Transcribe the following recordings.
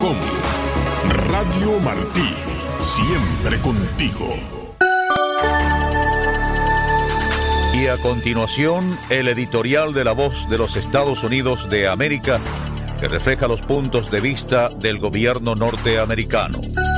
com. Radio Martí, siempre contigo. Y a continuación, el editorial de La Voz de los Estados Unidos de América, que refleja los puntos de vista del gobierno norteamericano.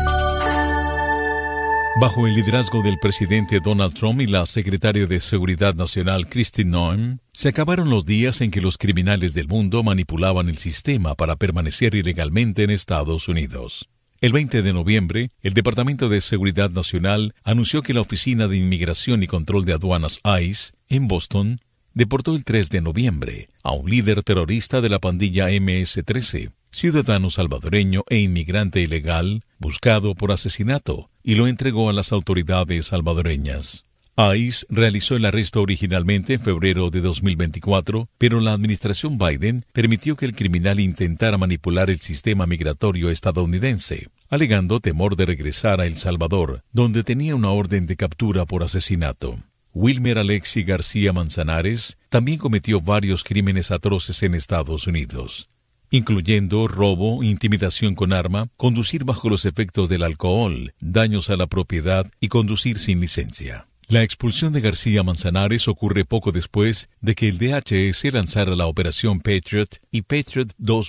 Bajo el liderazgo del presidente Donald Trump y la secretaria de Seguridad Nacional Kristi Noem, se acabaron los días en que los criminales del mundo manipulaban el sistema para permanecer ilegalmente en Estados Unidos. El 20 de noviembre, el Departamento de Seguridad Nacional anunció que la Oficina de Inmigración y Control de Aduanas ICE, en Boston, deportó el 3 de noviembre a un líder terrorista de la pandilla MS-13, ciudadano salvadoreño e inmigrante ilegal, buscado por asesinato, y lo entregó a las autoridades salvadoreñas. ICE realizó el arresto originalmente en febrero de 2024, pero la administración Biden permitió que el criminal intentara manipular el sistema migratorio estadounidense, alegando temor de regresar a El Salvador, donde tenía una orden de captura por asesinato. Wilmer Alexi García Manzanares también cometió varios crímenes atroces en Estados Unidos, incluyendo robo, intimidación con arma, conducir bajo los efectos del alcohol, daños a la propiedad y conducir sin licencia. La expulsión de García Manzanares ocurre poco después de que el DHS lanzara la Operación Patriot y Patriot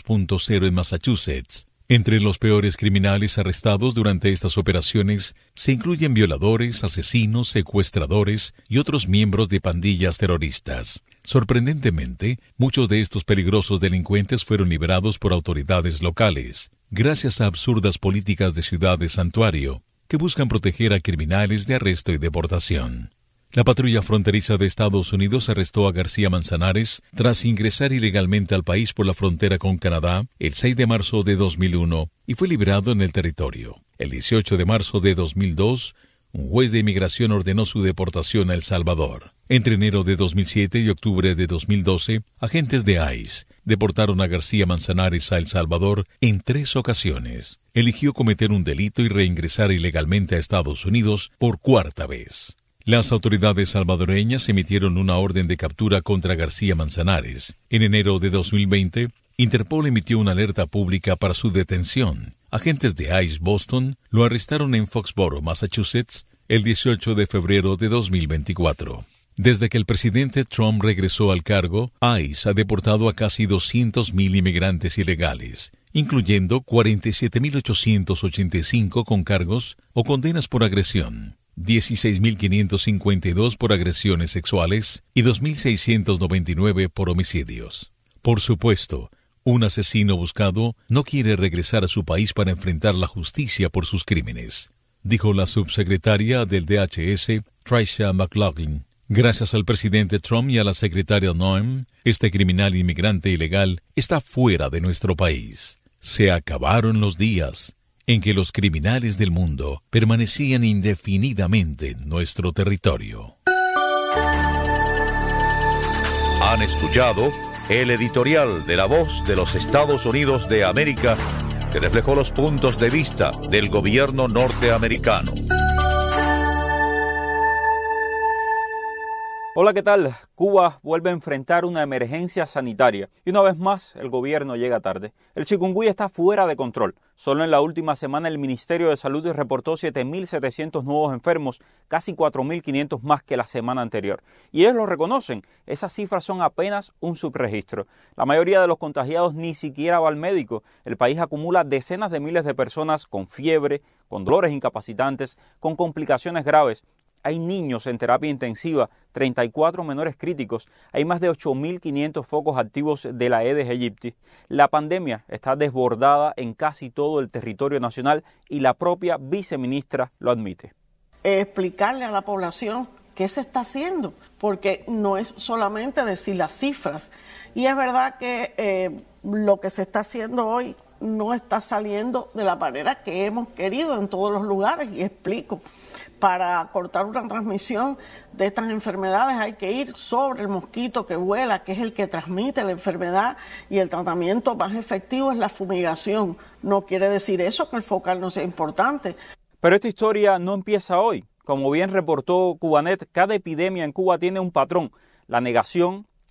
2.0 en Massachusetts. Entre los peores criminales arrestados durante estas operaciones se incluyen violadores, asesinos, secuestradores y otros miembros de pandillas terroristas. Sorprendentemente, muchos de estos peligrosos delincuentes fueron liberados por autoridades locales, gracias a absurdas políticas de ciudades santuario, que buscan proteger a criminales de arresto y deportación. La patrulla fronteriza de Estados Unidos arrestó a García Manzanares tras ingresar ilegalmente al país por la frontera con Canadá el 6 de marzo de 2001 y fue liberado en el territorio. El 18 de marzo de 2002, un juez de inmigración ordenó su deportación a El Salvador. Entre enero de 2007 y octubre de 2012, agentes de ICE deportaron a García Manzanares a El Salvador en 3 ocasiones. Eligió cometer un delito y reingresar ilegalmente a Estados Unidos por 4ª vez. Las autoridades salvadoreñas emitieron una orden de captura contra García Manzanares. En enero de 2020, Interpol emitió una alerta pública para su detención. Agentes de ICE Boston lo arrestaron en Foxborough, Massachusetts, el 18 de febrero de 2024. Desde que el presidente Trump regresó al cargo, ICE ha deportado a casi 200,000 inmigrantes ilegales, incluyendo 47,885 con cargos o condenas por agresión, 16,552 por agresiones sexuales y 2,699 por homicidios. Por supuesto, un asesino buscado no quiere regresar a su país para enfrentar la justicia por sus crímenes, dijo la subsecretaria del DHS, Tricia McLaughlin. Gracias al presidente Trump y a la secretaria Noem, este criminal inmigrante ilegal está fuera de nuestro país. Se acabaron los días en que los criminales del mundo permanecían indefinidamente en nuestro territorio. Han escuchado el editorial de La Voz de los Estados Unidos de América, que reflejó los puntos de vista del gobierno norteamericano. Hola, ¿qué tal? Cuba vuelve a enfrentar una emergencia sanitaria y una vez más el gobierno llega tarde. El chikungunya está fuera de control. Solo en la última semana el Ministerio de Salud reportó 7,700 nuevos enfermos, casi 4,500 más que la semana anterior. Y ellos lo reconocen, esas cifras son apenas un subregistro. La mayoría de los contagiados ni siquiera va al médico. El país acumula decenas de miles de personas con fiebre, con dolores incapacitantes, con complicaciones graves. Hay niños en terapia intensiva, 34 menores críticos, hay más de 8,500 focos activos de la Aedes aegypti. La pandemia está desbordada en casi todo el territorio nacional y la propia viceministra lo admite. Explicarle a la población qué se está haciendo, porque no es solamente decir las cifras. Y es verdad que lo que se está haciendo hoy no está saliendo de la manera que hemos querido en todos los lugares, y explico. Para cortar una transmisión de estas enfermedades hay que ir sobre el mosquito que vuela, que es el que transmite la enfermedad, y el tratamiento más efectivo es la fumigación. No quiere decir eso que el focal no sea importante. Pero esta historia no empieza hoy. Como bien reportó Cubanet, cada epidemia en Cuba tiene un patrón: la negación,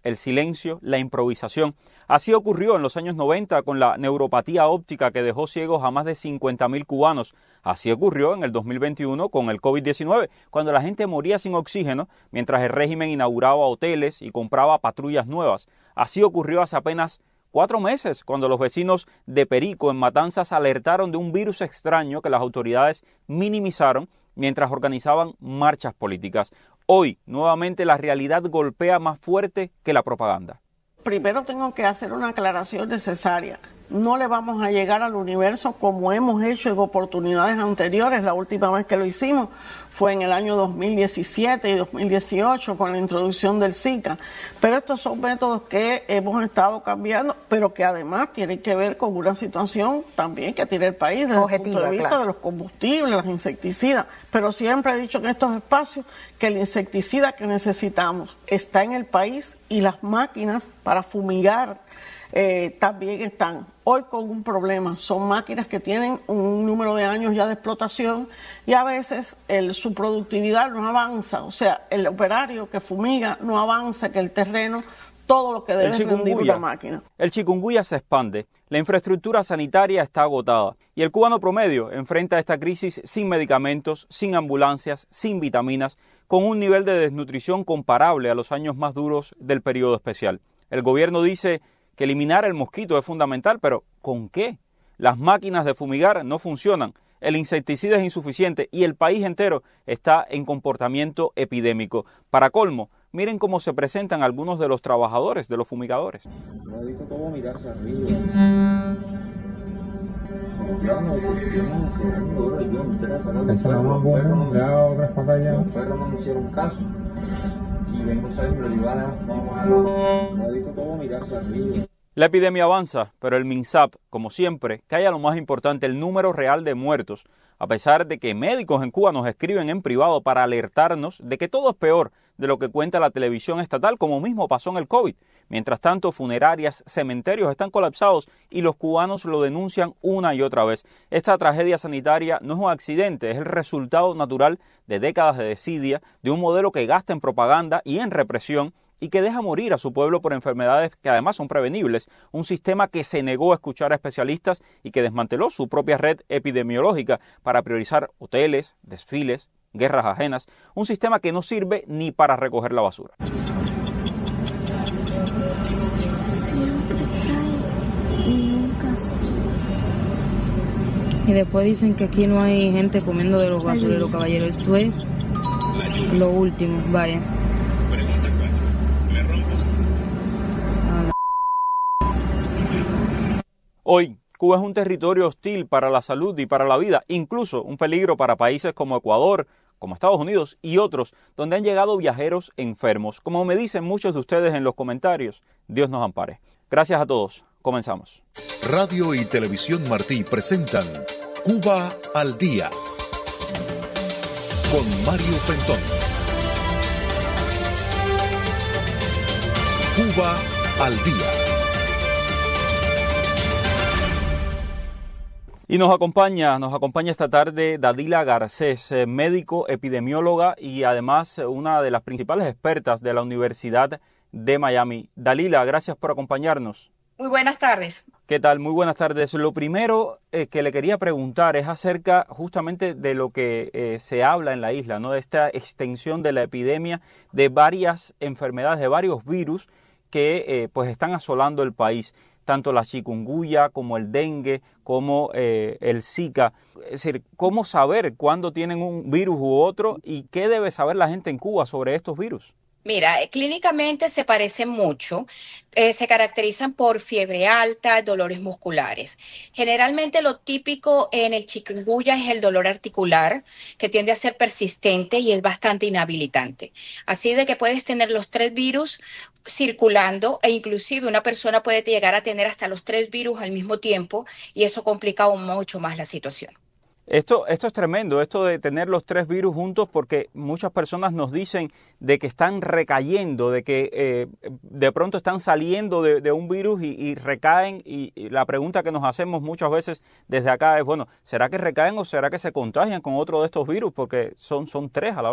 el silencio, la improvisación. Así ocurrió en los años 90 con la neuropatía óptica que dejó ciegos a más de 50.000 cubanos. Así ocurrió en el 2021 con el COVID-19, cuando la gente moría sin oxígeno mientras el régimen inauguraba hoteles y compraba patrullas nuevas. Así ocurrió hace apenas 4 meses, cuando los vecinos de Perico, en Matanzas, alertaron de un virus extraño que las autoridades minimizaron mientras organizaban marchas políticas. Hoy, nuevamente, la realidad golpea más fuerte que la propaganda. Primero tengo que hacer una aclaración necesaria. No le vamos a llegar al universo como hemos hecho en oportunidades anteriores. La última vez que lo hicimos fue en el año 2017 y 2018 con la introducción del Zika. Pero estos son métodos que hemos estado cambiando, pero que además tienen que ver con una situación también que tiene el país desde el punto de vista de los combustibles, los insecticidas. Pero siempre he dicho en estos espacios que el insecticida que necesitamos está en el país y las máquinas para fumigar también están hoy con un problema. Son máquinas que tienen un número de años ya de explotación y a veces su productividad no avanza. O sea, el operario que fumiga no avanza, que el terreno, todo lo que debe rendir una máquina. El chikungunya se expande, la infraestructura sanitaria está agotada y el cubano promedio enfrenta esta crisis sin medicamentos, sin ambulancias, sin vitaminas, con un nivel de desnutrición comparable a los años más duros del periodo especial. El gobierno dice que eliminar el mosquito es fundamental, pero ¿con qué? Las máquinas de fumigar no funcionan, el insecticida es insuficiente y el país entero está en comportamiento epidémico. Para colmo, miren cómo se presentan algunos de los trabajadores de los fumigadores. No he visto cómo mirarse arriba. Los perros no me hicieron caso. Y vengo saliendo de Ivana, vamos a no he visto cómo mirarse arriba. La epidemia avanza, pero el MINSAP, como siempre, calla lo más importante, el número real de muertos, a pesar de que médicos en Cuba nos escriben en privado para alertarnos de que todo es peor de lo que cuenta la televisión estatal, como mismo pasó en el COVID. Mientras tanto, funerarias, cementerios están colapsados y los cubanos lo denuncian una y otra vez. Esta tragedia sanitaria no es un accidente, es el resultado natural de décadas de desidia, de un modelo que gasta en propaganda y en represión y que deja morir a su pueblo por enfermedades que además son prevenibles, un sistema que se negó a escuchar a especialistas y que desmanteló su propia red epidemiológica para priorizar hoteles, desfiles, guerras ajenas, un sistema que no sirve ni para recoger la basura. Y después dicen que aquí no hay gente comiendo de los basureros, caballero. Esto es lo último, vaya. Pregunta 4. ¿Me rompes? Hoy, Cuba es un territorio hostil para la salud y para la vida, incluso un peligro para países como Ecuador, como Estados Unidos y otros, donde han llegado viajeros enfermos. Como me dicen muchos de ustedes en los comentarios, Dios nos ampare. Gracias a todos. Comenzamos. Radio y Televisión Martí presentan Cuba al Día con Mario Pentón. Cuba al Día. Y nos acompaña esta tarde Dalila Garcés, médico, epidemióloga y además una de las principales expertas de la Universidad de Miami. Dalila, gracias por acompañarnos. Muy buenas tardes. ¿Qué tal? Muy buenas tardes. Lo primero que le quería preguntar es acerca justamente de lo que se habla en la isla, ¿no? De esta extensión de la epidemia de varias enfermedades, de varios virus que pues están asolando el país, tanto la chikungunya como el dengue, como el Zika. Es decir, ¿cómo saber cuándo tienen un virus u otro y qué debe saber la gente en Cuba sobre estos virus? Mira, clínicamente se parecen mucho, se caracterizan por fiebre alta, dolores musculares. Generalmente lo típico en el chikungunya es el dolor articular, que tiende a ser persistente y es bastante inhabilitante. Así de que puedes tener los 3 virus circulando e inclusive una persona puede llegar a tener hasta los 3 virus al mismo tiempo y eso complica aún mucho más la situación. Esto es tremendo, esto de tener los 3 virus juntos, porque muchas personas nos dicen de que están recayendo, de que de pronto están saliendo de un virus y recaen, y la pregunta que nos hacemos muchas veces desde acá es, bueno, ¿será que recaen o será que se contagian con otro de estos virus? Porque son 3 a la vez.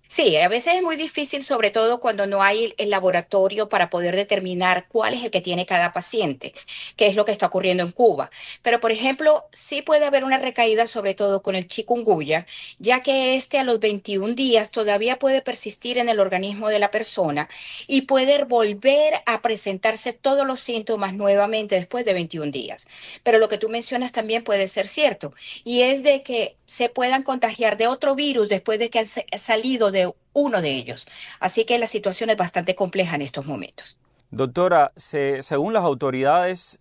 Sí, a veces es muy difícil, sobre todo cuando no hay el laboratorio para poder determinar cuál es el que tiene cada paciente, qué es lo que está ocurriendo en Cuba. Pero, por ejemplo, sí puede haber una recaída, sobre todo con el chikungunya, ya que a los 21 días todavía puede persistir en el organismo de la persona y puede volver a presentarse todos los síntomas nuevamente después de 21 días. Pero lo que tú mencionas también puede ser cierto, y es de que se puedan contagiar de otro virus después de que han salido de uno de ellos. Así que la situación es bastante compleja en estos momentos. Doctora, según las autoridades,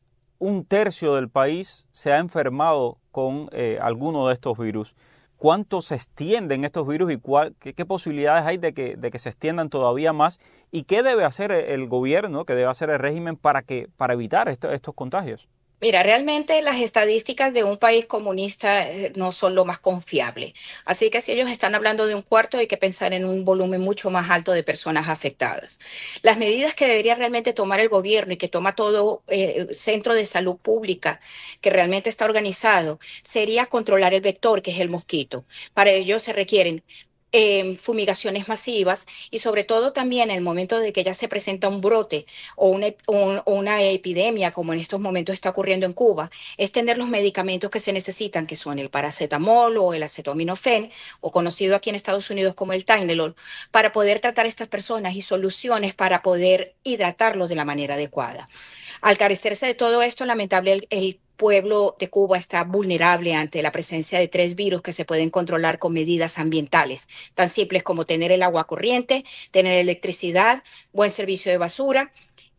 1/3 del país se ha enfermado con alguno de estos virus. ¿Cuánto se extienden estos virus y qué posibilidades hay de que se extiendan todavía más? ¿Y qué debe hacer el gobierno, qué debe hacer el régimen para evitar estos contagios? Mira, realmente las estadísticas de un país comunista no son lo más confiable. Así que si ellos están hablando de 1/4, hay que pensar en un volumen mucho más alto de personas afectadas. Las medidas que debería realmente tomar el gobierno y que toma todo centro de salud pública que realmente está organizado sería controlar el vector, que es el mosquito. Para ello se requieren fumigaciones masivas y sobre todo también en el momento de que ya se presenta un brote o una epidemia como en estos momentos está ocurriendo en Cuba, es tener los medicamentos que se necesitan, que son el paracetamol o el acetaminofén, o conocido aquí en Estados Unidos como el Tylenol, para poder tratar a estas personas y soluciones para poder hidratarlos de la manera adecuada. Al carecerse de todo esto, lamentable, el pueblo de Cuba está vulnerable ante la presencia de 3 virus que se pueden controlar con medidas ambientales, tan simples como tener el agua corriente, tener electricidad, buen servicio de basura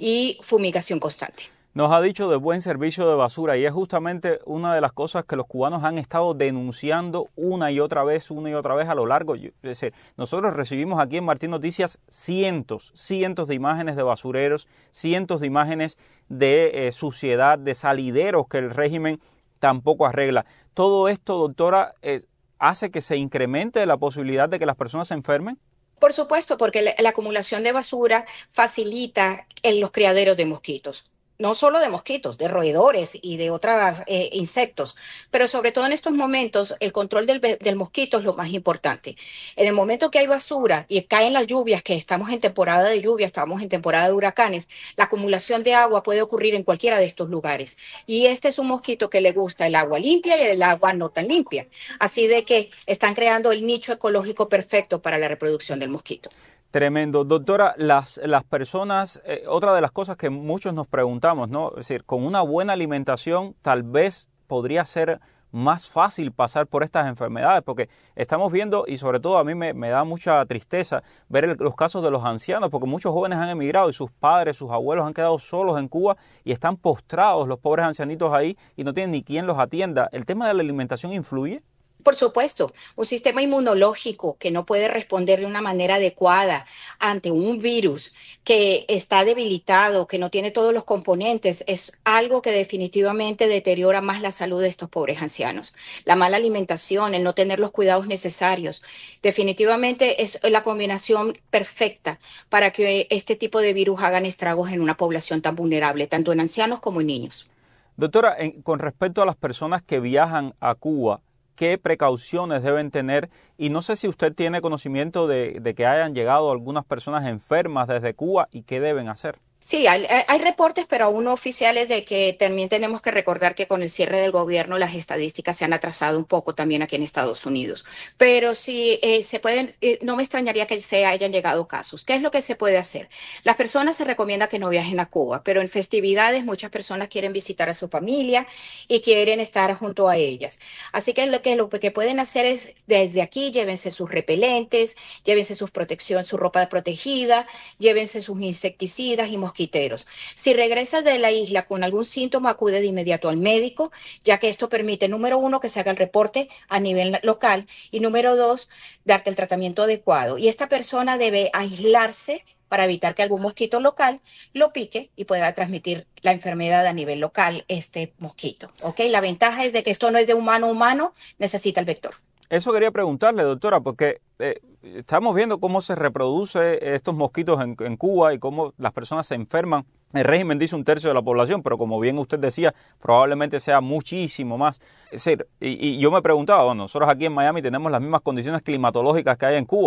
y fumigación constante. Nos ha dicho de buen servicio de basura y es justamente una de las cosas que los cubanos han estado denunciando una y otra vez a lo largo. Es decir, nosotros recibimos aquí en Martín Noticias cientos de imágenes de basureros, cientos de imágenes de suciedad, de salideros que el régimen tampoco arregla. Todo esto, doctora, hace que se incremente la posibilidad de que las personas se enfermen. Por supuesto, porque la acumulación de basura facilita los criaderos de mosquitos. No solo de mosquitos, de roedores y de otros insectos, pero sobre todo en estos momentos el control del mosquito es lo más importante. En el momento que hay basura y caen las lluvias, que estamos en temporada de lluvia, estamos en temporada de huracanes, la acumulación de agua puede ocurrir en cualquiera de estos lugares. Y este es un mosquito que le gusta el agua limpia y el agua no tan limpia. Así de que están creando el nicho ecológico perfecto para la reproducción del mosquito. Tremendo. Doctora, las personas, otra de las cosas que muchos nos preguntamos, ¿no? Es decir, con una buena alimentación tal vez podría ser más fácil pasar por estas enfermedades, porque estamos viendo, y sobre todo a mí me da mucha tristeza ver los casos de los ancianos, porque muchos jóvenes han emigrado y sus padres, sus abuelos han quedado solos en Cuba y están postrados los pobres ancianitos ahí y no tienen ni quien los atienda. ¿El tema de la alimentación influye? Por supuesto, un sistema inmunológico que no puede responder de una manera adecuada ante un virus que está debilitado, que no tiene todos los componentes, es algo que definitivamente deteriora más la salud de estos pobres ancianos. La mala alimentación, el no tener los cuidados necesarios, definitivamente es la combinación perfecta para que este tipo de virus hagan estragos en una población tan vulnerable, tanto en ancianos como en niños. Doctora, con respecto a las personas que viajan a Cuba, ¿qué precauciones deben tener? Y no sé si usted tiene conocimiento de que hayan llegado algunas personas enfermas desde Cuba y qué deben hacer. Sí, hay reportes, pero aún no oficiales, de que también tenemos que recordar que con el cierre del gobierno las estadísticas se han atrasado un poco también aquí en Estados Unidos. Pero sí se pueden, no me extrañaría que se hayan llegado casos. ¿Qué es lo que se puede hacer? Las personas se recomienda que no viajen a Cuba, pero en festividades muchas personas quieren visitar a su familia y quieren estar junto a ellas. Así que lo que pueden hacer es desde aquí llévense sus repelentes, llévense su protección, su ropa protegida, llévense sus insecticidas y mosquiteros. Si regresas de la isla con algún síntoma, acude de inmediato al médico, ya que esto permite, número 1, que se haga el reporte a nivel local y número 2, darte el tratamiento adecuado. Y esta persona debe aislarse para evitar que algún mosquito local lo pique y pueda transmitir la enfermedad a nivel local, este mosquito. ¿Okay? La ventaja es de que esto no es de humano a humano, necesita el vector. Eso quería preguntarle, doctora, porque estamos viendo cómo se reproduce estos mosquitos en Cuba y cómo las personas se enferman. El régimen dice 1/3 de la población, pero como bien usted decía, probablemente sea muchísimo más. Es decir, y yo me preguntaba, bueno, nosotros aquí en Miami tenemos las mismas condiciones climatológicas que hay en Cuba.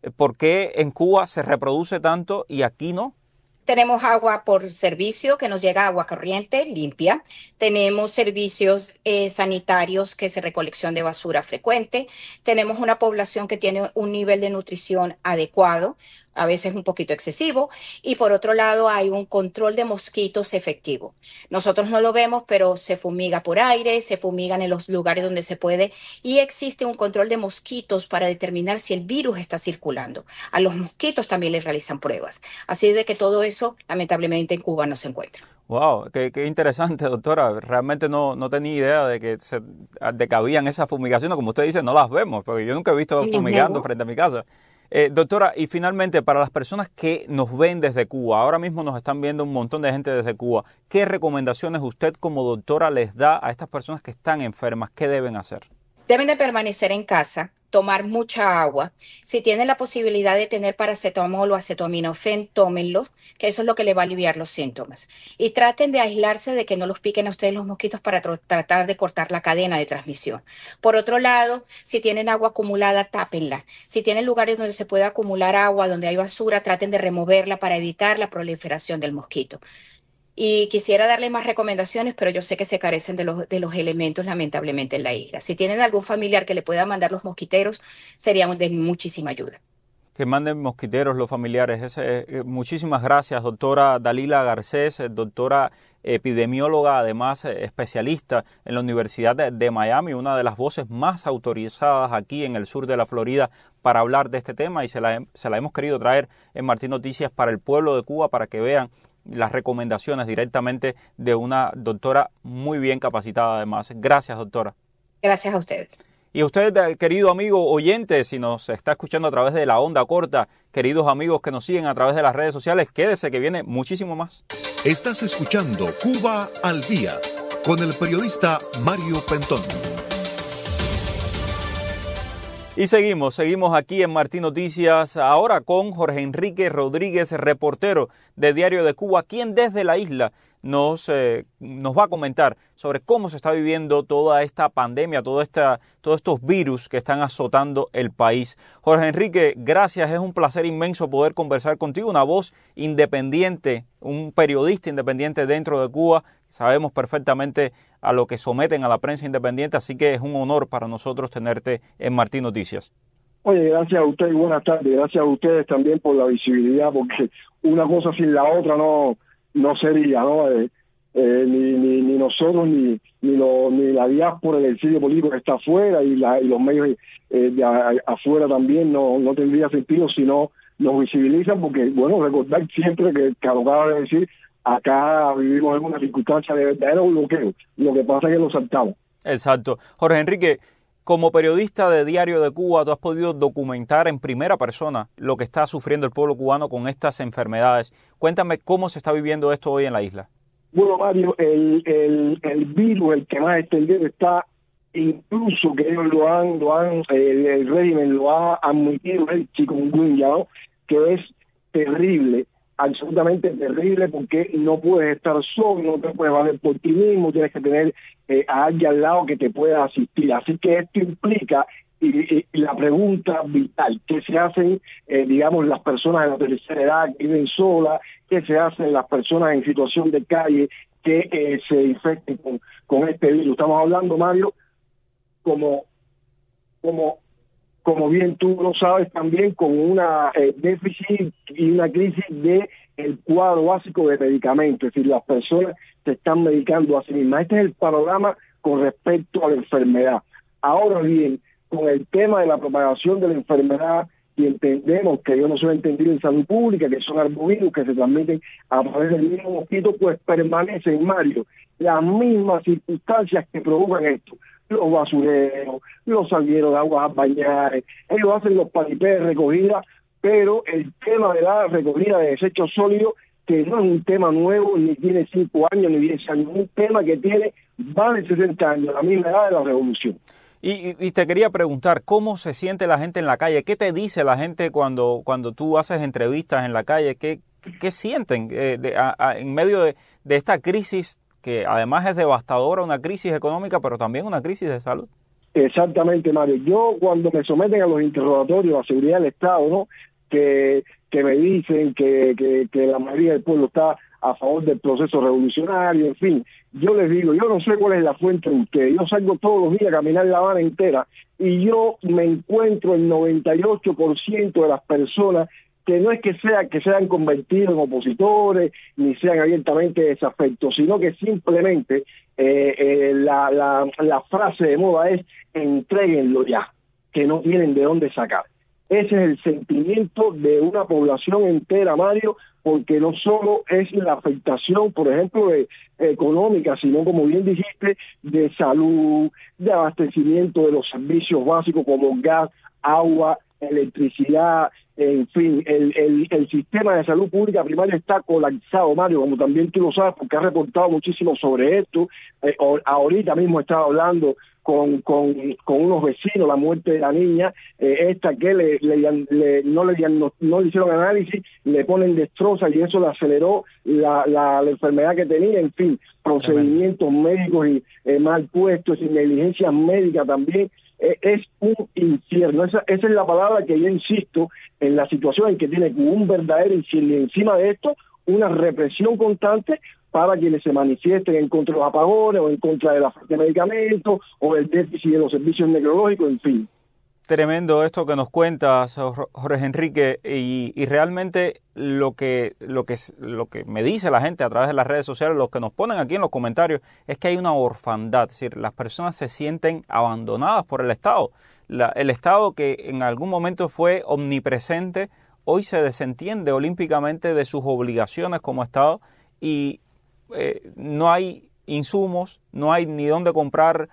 ¿Por qué en Cuba se reproduce tanto y aquí no? Tenemos agua por servicio, que nos llega agua corriente, limpia. Tenemos servicios sanitarios, que es recolección de basura frecuente. Tenemos una población que tiene un nivel de nutrición adecuado, a veces un poquito excesivo. Y por otro lado, hay un control de mosquitos efectivo. Nosotros no lo vemos, pero se fumiga por aire, se fumigan en los lugares donde se puede. Y existe un control de mosquitos para determinar si el virus está circulando. A los mosquitos también les realizan pruebas. Así de que todo eso, lamentablemente, en Cuba no se encuentra. Wow, qué interesante, doctora. Realmente no tenía idea de que habían esas fumigaciones. Como usted dice, no las vemos, porque yo nunca he visto fumigando frente a mi casa. Doctora, y finalmente, para las personas que nos ven desde Cuba, ahora mismo nos están viendo un montón de gente desde Cuba, ¿qué recomendaciones usted como doctora les da a estas personas que están enfermas? ¿Qué deben hacer? Deben de permanecer en casa, tomar mucha agua. Si tienen la posibilidad de tener paracetamol o acetaminofén, tómenlo, que eso es lo que le va a aliviar los síntomas. Y traten de aislarse de que no los piquen a ustedes los mosquitos para tratar de cortar la cadena de transmisión. Por otro lado, si tienen agua acumulada, tápenla. Si tienen lugares donde se puede acumular agua, donde hay basura, traten de removerla para evitar la proliferación del mosquito. Y quisiera darle más recomendaciones, pero yo sé que se carecen de los elementos, lamentablemente, en la isla. Si tienen algún familiar que le pueda mandar los mosquiteros, seríamos de muchísima ayuda. Que manden mosquiteros los familiares. Muchísimas gracias, doctora Dalila Garcés, doctora epidemióloga, además especialista en la Universidad de Miami, una de las voces más autorizadas aquí en el sur de la Florida para hablar de este tema, y se la hemos querido traer en Martín Noticias para el pueblo de Cuba, para que vean las recomendaciones directamente de una doctora muy bien capacitada además. Gracias, doctora. Gracias a ustedes. Y usted, querido amigo oyente, si nos está escuchando a través de la onda corta, queridos amigos que nos siguen a través de las redes sociales, quédese que viene muchísimo más. Estás escuchando Cuba al Día con el periodista Mario Pentón. Y seguimos aquí en Martín Noticias, ahora con Jorge Enrique Rodríguez, reportero de Diario de Cuba, quien desde la isla nos va a comentar sobre cómo se está viviendo toda esta pandemia, todos estos virus que están azotando el país. Jorge Enrique, gracias, es un placer inmenso poder conversar contigo, una voz independiente, un periodista independiente dentro de Cuba. Sabemos perfectamente a lo que someten a la prensa independiente, así que es un honor para nosotros tenerte en Martín Noticias. Oye, gracias a usted y buenas tardes. Gracias a ustedes también por la visibilidad, porque una cosa sin la otra no sería, ¿no? Ni nosotros, ni la diáspora, el exilio político que está afuera y los medios de afuera también no tendría sentido si no nos visibilizan, porque, bueno, recordar siempre que lo acaba de decir, acá vivimos en una circunstancia de verdadero bloqueo. Lo que pasa es que lo saltamos. Exacto. Jorge Enrique, como periodista de Diario de Cuba, tú has podido documentar en primera persona lo que está sufriendo el pueblo cubano con estas enfermedades. Cuéntame cómo se está viviendo esto hoy en la isla. Bueno, Mario, el virus, el que más extendido está, incluso que ellos el régimen lo ha admitido, el chikungunya, ¿no? Que es terrible, absolutamente terrible, porque no puedes estar solo, no te puedes valer por ti mismo, tienes que tener a alguien al lado que te pueda asistir. Así que esto implica, y la pregunta vital, ¿qué se hacen, digamos, las personas de la tercera edad que viven solas? ¿Qué se hacen las personas en situación de calle que se infecten con este virus? Estamos hablando, Mario, como bien tú lo sabes también, con una déficit y una crisis de el cuadro básico de medicamentos, es decir, las personas se están medicando a sí mismas. Este es el panorama con respecto a la enfermedad. Ahora bien, con el tema de la propagación de la enfermedad, y entendemos que yo no soy entendido en salud pública, que son arbovirus que se transmiten a través del mismo mosquito, pues permanecen, Mario, las mismas circunstancias que provocan esto. Los basureros, los salgueros de aguas a bañar, ellos hacen los paripés de recogida, pero el tema de la recogida de desechos sólidos, que no es un tema nuevo, ni tiene 5 años, ni 10 años, es un tema que tiene más de 60 años, la misma edad de la revolución. Y te quería preguntar, ¿cómo se siente la gente en la calle? ¿Qué te dice la gente cuando tú haces entrevistas en la calle? ¿Qué sienten en medio de esta crisis que además es devastadora, una crisis económica, pero también una crisis de salud? Exactamente, Mario. Yo cuando me someten a los interrogatorios a seguridad del Estado, ¿no? Que me dicen que la mayoría del pueblo está a favor del proceso revolucionario, en fin, yo les digo, yo no sé cuál es la fuente de ustedes, yo salgo todos los días a caminar La Habana entera y yo me encuentro el 98% de las personas que no es que sean convertidos en opositores ni sean abiertamente desafectos, sino que simplemente la frase de moda es entréguenlo ya, que no tienen de dónde sacar. Ese es el sentimiento de una población entera, Mario, porque no solo es la afectación, por ejemplo, económica, sino, como bien dijiste, de salud, de abastecimiento de los servicios básicos como gas, agua, electricidad, en fin, el sistema de salud pública primaria está colapsado, Mario, como también tú lo sabes, porque has reportado muchísimo sobre esto. Ahorita mismo estaba hablando con unos vecinos la muerte de la niña, esta que no le hicieron análisis, le ponen destroza y eso le aceleró la enfermedad que tenía, en fin, procedimientos médicos y mal puestos y negligencia médica también. Es un infierno, esa es la palabra que yo insisto en la situación en que tiene un verdadero infierno y encima de esto una represión constante para quienes se manifiesten en contra de los apagones o en contra de la falta de medicamentos o del déficit de los servicios neurológicos, en fin. Tremendo esto que nos cuentas, Jorge Enrique, y realmente lo que me dice la gente a través de las redes sociales, lo que nos ponen aquí en los comentarios, es que hay una orfandad, es decir, las personas se sienten abandonadas por el Estado. El Estado que en algún momento fue omnipresente, hoy se desentiende olímpicamente de sus obligaciones como Estado y no hay insumos, no hay ni dónde comprar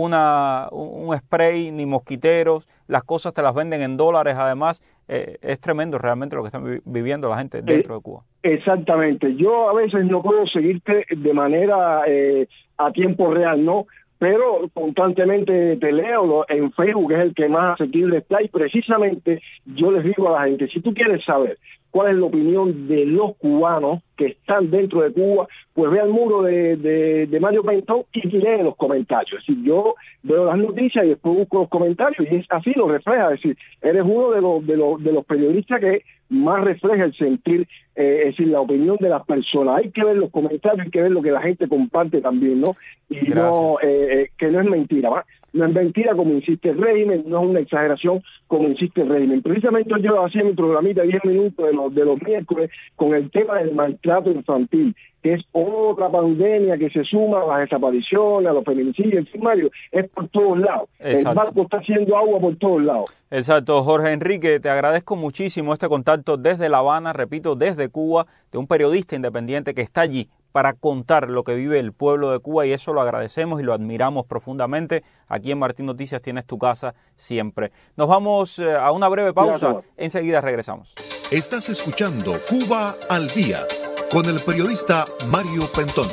un spray, ni mosquiteros, las cosas te las venden en dólares, además, es tremendo realmente lo que están viviendo la gente dentro de Cuba. Exactamente, yo a veces no puedo seguirte de manera a tiempo real, ¿no? Pero constantemente te leo en Facebook, que es el que más asequible está, y precisamente yo les digo a la gente, si tú quieres saber cuál es la opinión de los cubanos que están dentro de Cuba, pues ve al muro de Mario Pentón y lee los comentarios. Es decir, yo veo las noticias y después busco los comentarios y es así, lo refleja. Es decir, eres uno de los periodistas que más refleja el sentir, es decir, la opinión de las personas. Hay que ver los comentarios, hay que ver lo que la gente comparte también, ¿no? Y no, que no es mentira, ¿va? No es mentira como insiste el régimen, no es una exageración como insiste el régimen. Precisamente yo hacía mi programita 10 minutos de los miércoles con el tema del maltrato infantil, que es otra pandemia que se suma a las desapariciones, a los feminicidios, en fin, Mario, es por todos lados. Exacto. El barco está haciendo agua por todos lados. Exacto, Jorge Enrique, te agradezco muchísimo este contacto desde La Habana, repito, desde Cuba, de un periodista independiente que está allí para contar lo que vive el pueblo de Cuba y eso lo agradecemos y lo admiramos profundamente. Aquí en Martín Noticias tienes tu casa siempre. Nos vamos a una breve pausa, enseguida regresamos. Estás escuchando Cuba al Día con el periodista Mario Pentón.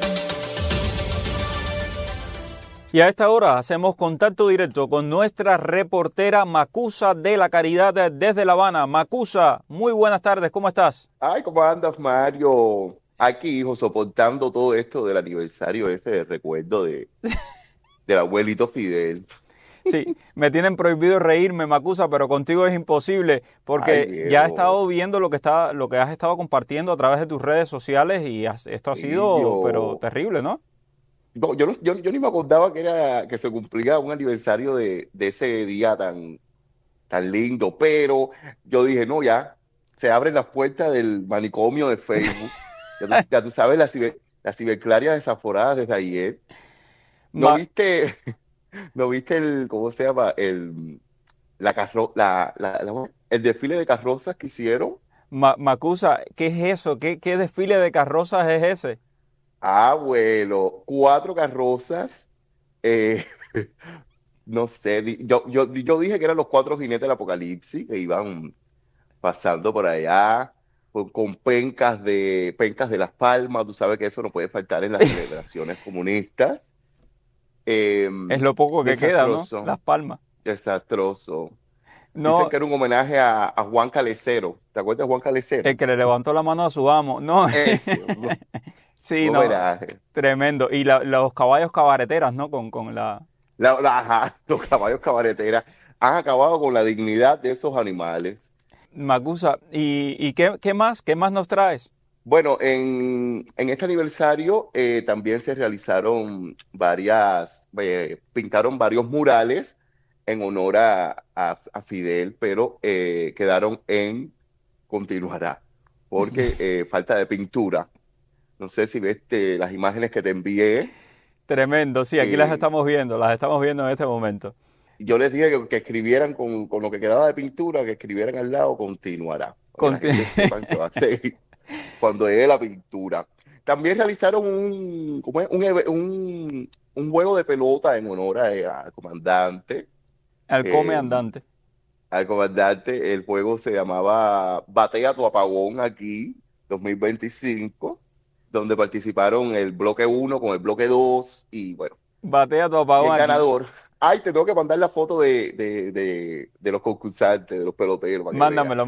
Y a esta hora hacemos contacto directo con nuestra reportera Macusa de la Caridad desde La Habana. Macusa, muy buenas tardes, ¿cómo estás? Ay, ¿cómo andas, Mario? Aquí, hijo, soportando todo esto del aniversario ese de recuerdo del abuelito Fidel. Sí, me tienen prohibido reírme, Macusa, pero contigo es imposible porque ya he estado viendo lo que has estado compartiendo a través de tus redes sociales y esto ha sido pero terrible, ¿no? No, yo ni me acordaba que se cumplía un aniversario de ese día tan lindo, pero yo dije, no, ya se abren las puertas del manicomio de Facebook. Ya tú sabes, las ciberclarias desaforadas desde ayer. ¿No viste ¿cómo se llama? El desfile de carrozas que hicieron? Macusa, ¿qué es eso? ¿Qué desfile de carrozas es ese? Abuelo, 4 carrozas, no sé, yo dije que eran los 4 jinetes del apocalipsis que iban pasando por allá con pencas de Las Palmas. Tú sabes que eso no puede faltar en las celebraciones comunistas. Es lo poco que queda, ¿no? Las Palmas. Desastroso. No. Dicen que era un homenaje a Juan Calecero. ¿Te acuerdas de Juan Calecero? El que le levantó la mano a su amo. No. Sí, no. Tremendo. Y los caballos cabareteras, ¿no? Con la Los caballos cabareteras han acabado con la dignidad de esos animales. Macusa, ¿y qué más? ¿Qué más nos traes? Bueno, en este aniversario también se realizaron pintaron varios murales en honor a Fidel, pero quedaron en continuará, porque falta de pintura. No sé si ves las imágenes que te envié. Tremendo, sí, aquí las estamos viendo en este momento. Yo les dije que escribieran con lo que quedaba de pintura, que escribieran al lado continuará. Para que la gente sepan que va a ser cuando llegue la pintura. También realizaron un juego de pelota en honor al comandante. Al comandante. Al comandante, el juego se llamaba Batea tu apagón aquí, 2025, donde participaron el bloque 1 con el bloque 2 y bueno. Batea tu apagón. Y el ganador. Ay, te tengo que mandar la foto de los concursantes, de los peloteros. Mándamelo.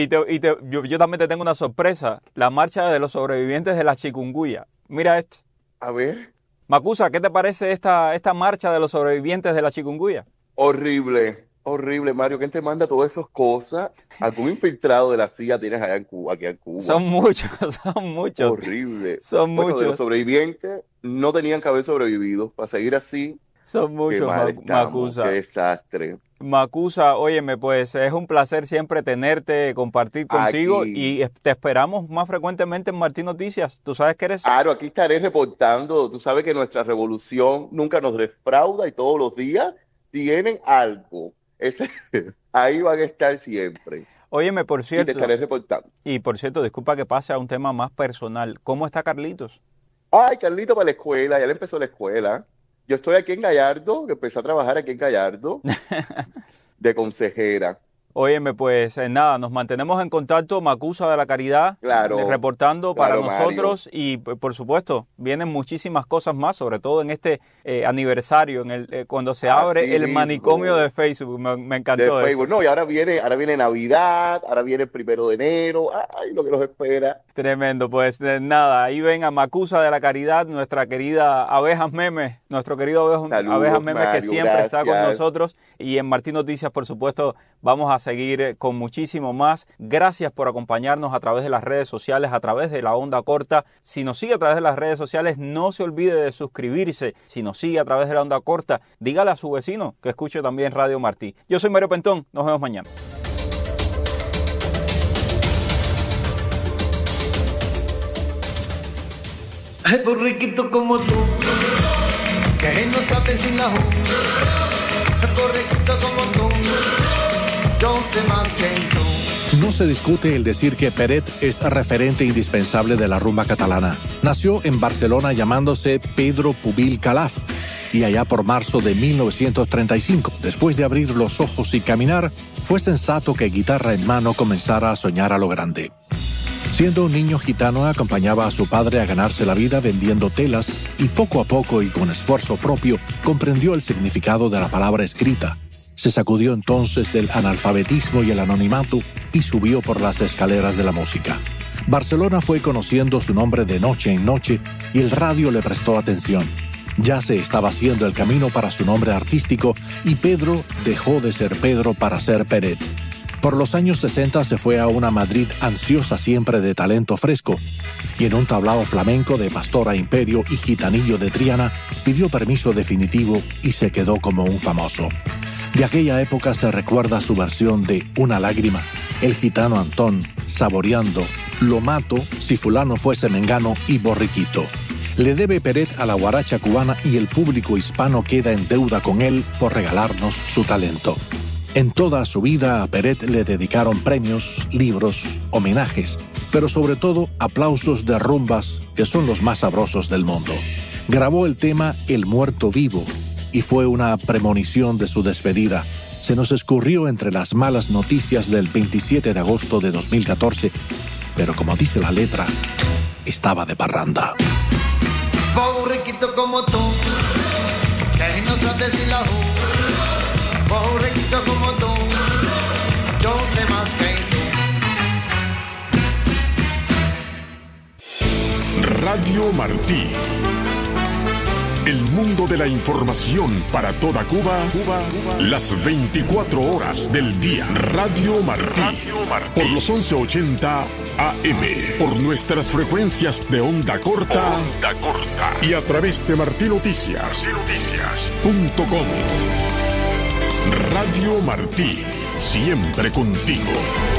Yo también te tengo una sorpresa. La marcha de los sobrevivientes de la chikungunya. Mira esto. A ver. Macusa, ¿qué te parece esta marcha de los sobrevivientes de la chikungunya? Horrible, Mario. ¿Quién te manda todas esas cosas? ¿Algún infiltrado de la CIA tienes allá aquí en Cuba? Son muchos. Horrible. Son muchos. Los sobrevivientes no tenían que haber sobrevivido. Para seguir así. Son muchos, Macusa. Qué desastre. Macusa, óyeme, pues es un placer siempre tenerte, compartir contigo aquí. Y te esperamos más frecuentemente en Martín Noticias. Tú sabes que eres... Claro, aquí estaré reportando. Tú sabes que nuestra revolución nunca nos defrauda y todos los días tienen algo. Ahí van a estar siempre. Óyeme, por cierto... Y te estaré reportando. Y por cierto, disculpa que pase a un tema más personal. ¿Cómo está Carlitos? Ay, Carlitos para la escuela, ya le empezó la escuela. Yo estoy aquí en Gallardo, que empecé a trabajar aquí en Gallardo, de consejera. Óyeme, pues nada, nos mantenemos en contacto, Macusa de la Caridad, reportando para nosotros, Mario. Y por supuesto, vienen muchísimas cosas más, sobre todo en este aniversario, cuando se abre el manicomio de Facebook. Me encantó de Facebook. No, y ahora viene Navidad, ahora viene el 1 de enero, ay, lo que nos espera. Tremendo, pues nada, ahí ven a Macusa de la Caridad, nuestra querida Abejas Memes, nuestro querido Abejas Memes, Mario, que siempre está con nosotros, y en Martín Noticias, por supuesto, vamos a seguir con muchísimo más. Gracias por acompañarnos a través de las redes sociales, a través de la onda corta. Si nos sigue a través de las redes sociales, no se olvide de suscribirse. Si nos sigue a través de la onda corta, dígale a su vecino que escuche también Radio Martí. Yo soy Mario Pentón, nos vemos mañana. Ay, borriquito como tú, que no sabes sin la borriquito como tú, yo sé más que tú. No se discute el decir que Peret es referente indispensable de la rumba catalana. Nació en Barcelona llamándose Pedro Pubil Calaf y allá por marzo de 1935, después de abrir los ojos y caminar, fue sensato que guitarra en mano comenzara a soñar a lo grande. Siendo un niño gitano, acompañaba a su padre a ganarse la vida vendiendo telas y poco a poco y con esfuerzo propio comprendió el significado de la palabra escrita. Se sacudió entonces del analfabetismo y el anonimato y subió por las escaleras de la música. Barcelona fue conociendo su nombre de noche en noche y el radio le prestó atención. Ya se estaba haciendo el camino para su nombre artístico y Pedro dejó de ser Pedro para ser Peret. Por los años 60 se fue a una Madrid ansiosa siempre de talento fresco y en un tablao flamenco de Pastora Imperio y Gitanillo de Triana pidió permiso definitivo y se quedó como un famoso. De aquella época se recuerda su versión de Una lágrima, El gitano Antón, Saboreando, Lo mato, Si fulano fuese mengano y Borriquito. Le debe Peret a la guaracha cubana y el público hispano queda en deuda con él por regalarnos su talento. En toda su vida a Peret le dedicaron premios, libros, homenajes, pero sobre todo aplausos de rumbas que son los más sabrosos del mundo. Grabó el tema El muerto vivo y fue una premonición de su despedida. Se nos escurrió entre las malas noticias del 27 de agosto de 2014, pero como dice la letra, estaba de parranda. Borriquito como tú, que no sabes si la borriquito como tú, yo sé más que tú. Radio Martí. El mundo de la información para toda Cuba, las 24 horas del día. Radio Martí. Por los 1180 AM. Por nuestras frecuencias de onda corta. Y a través de martinoticias.com. Radio Martí. Siempre contigo.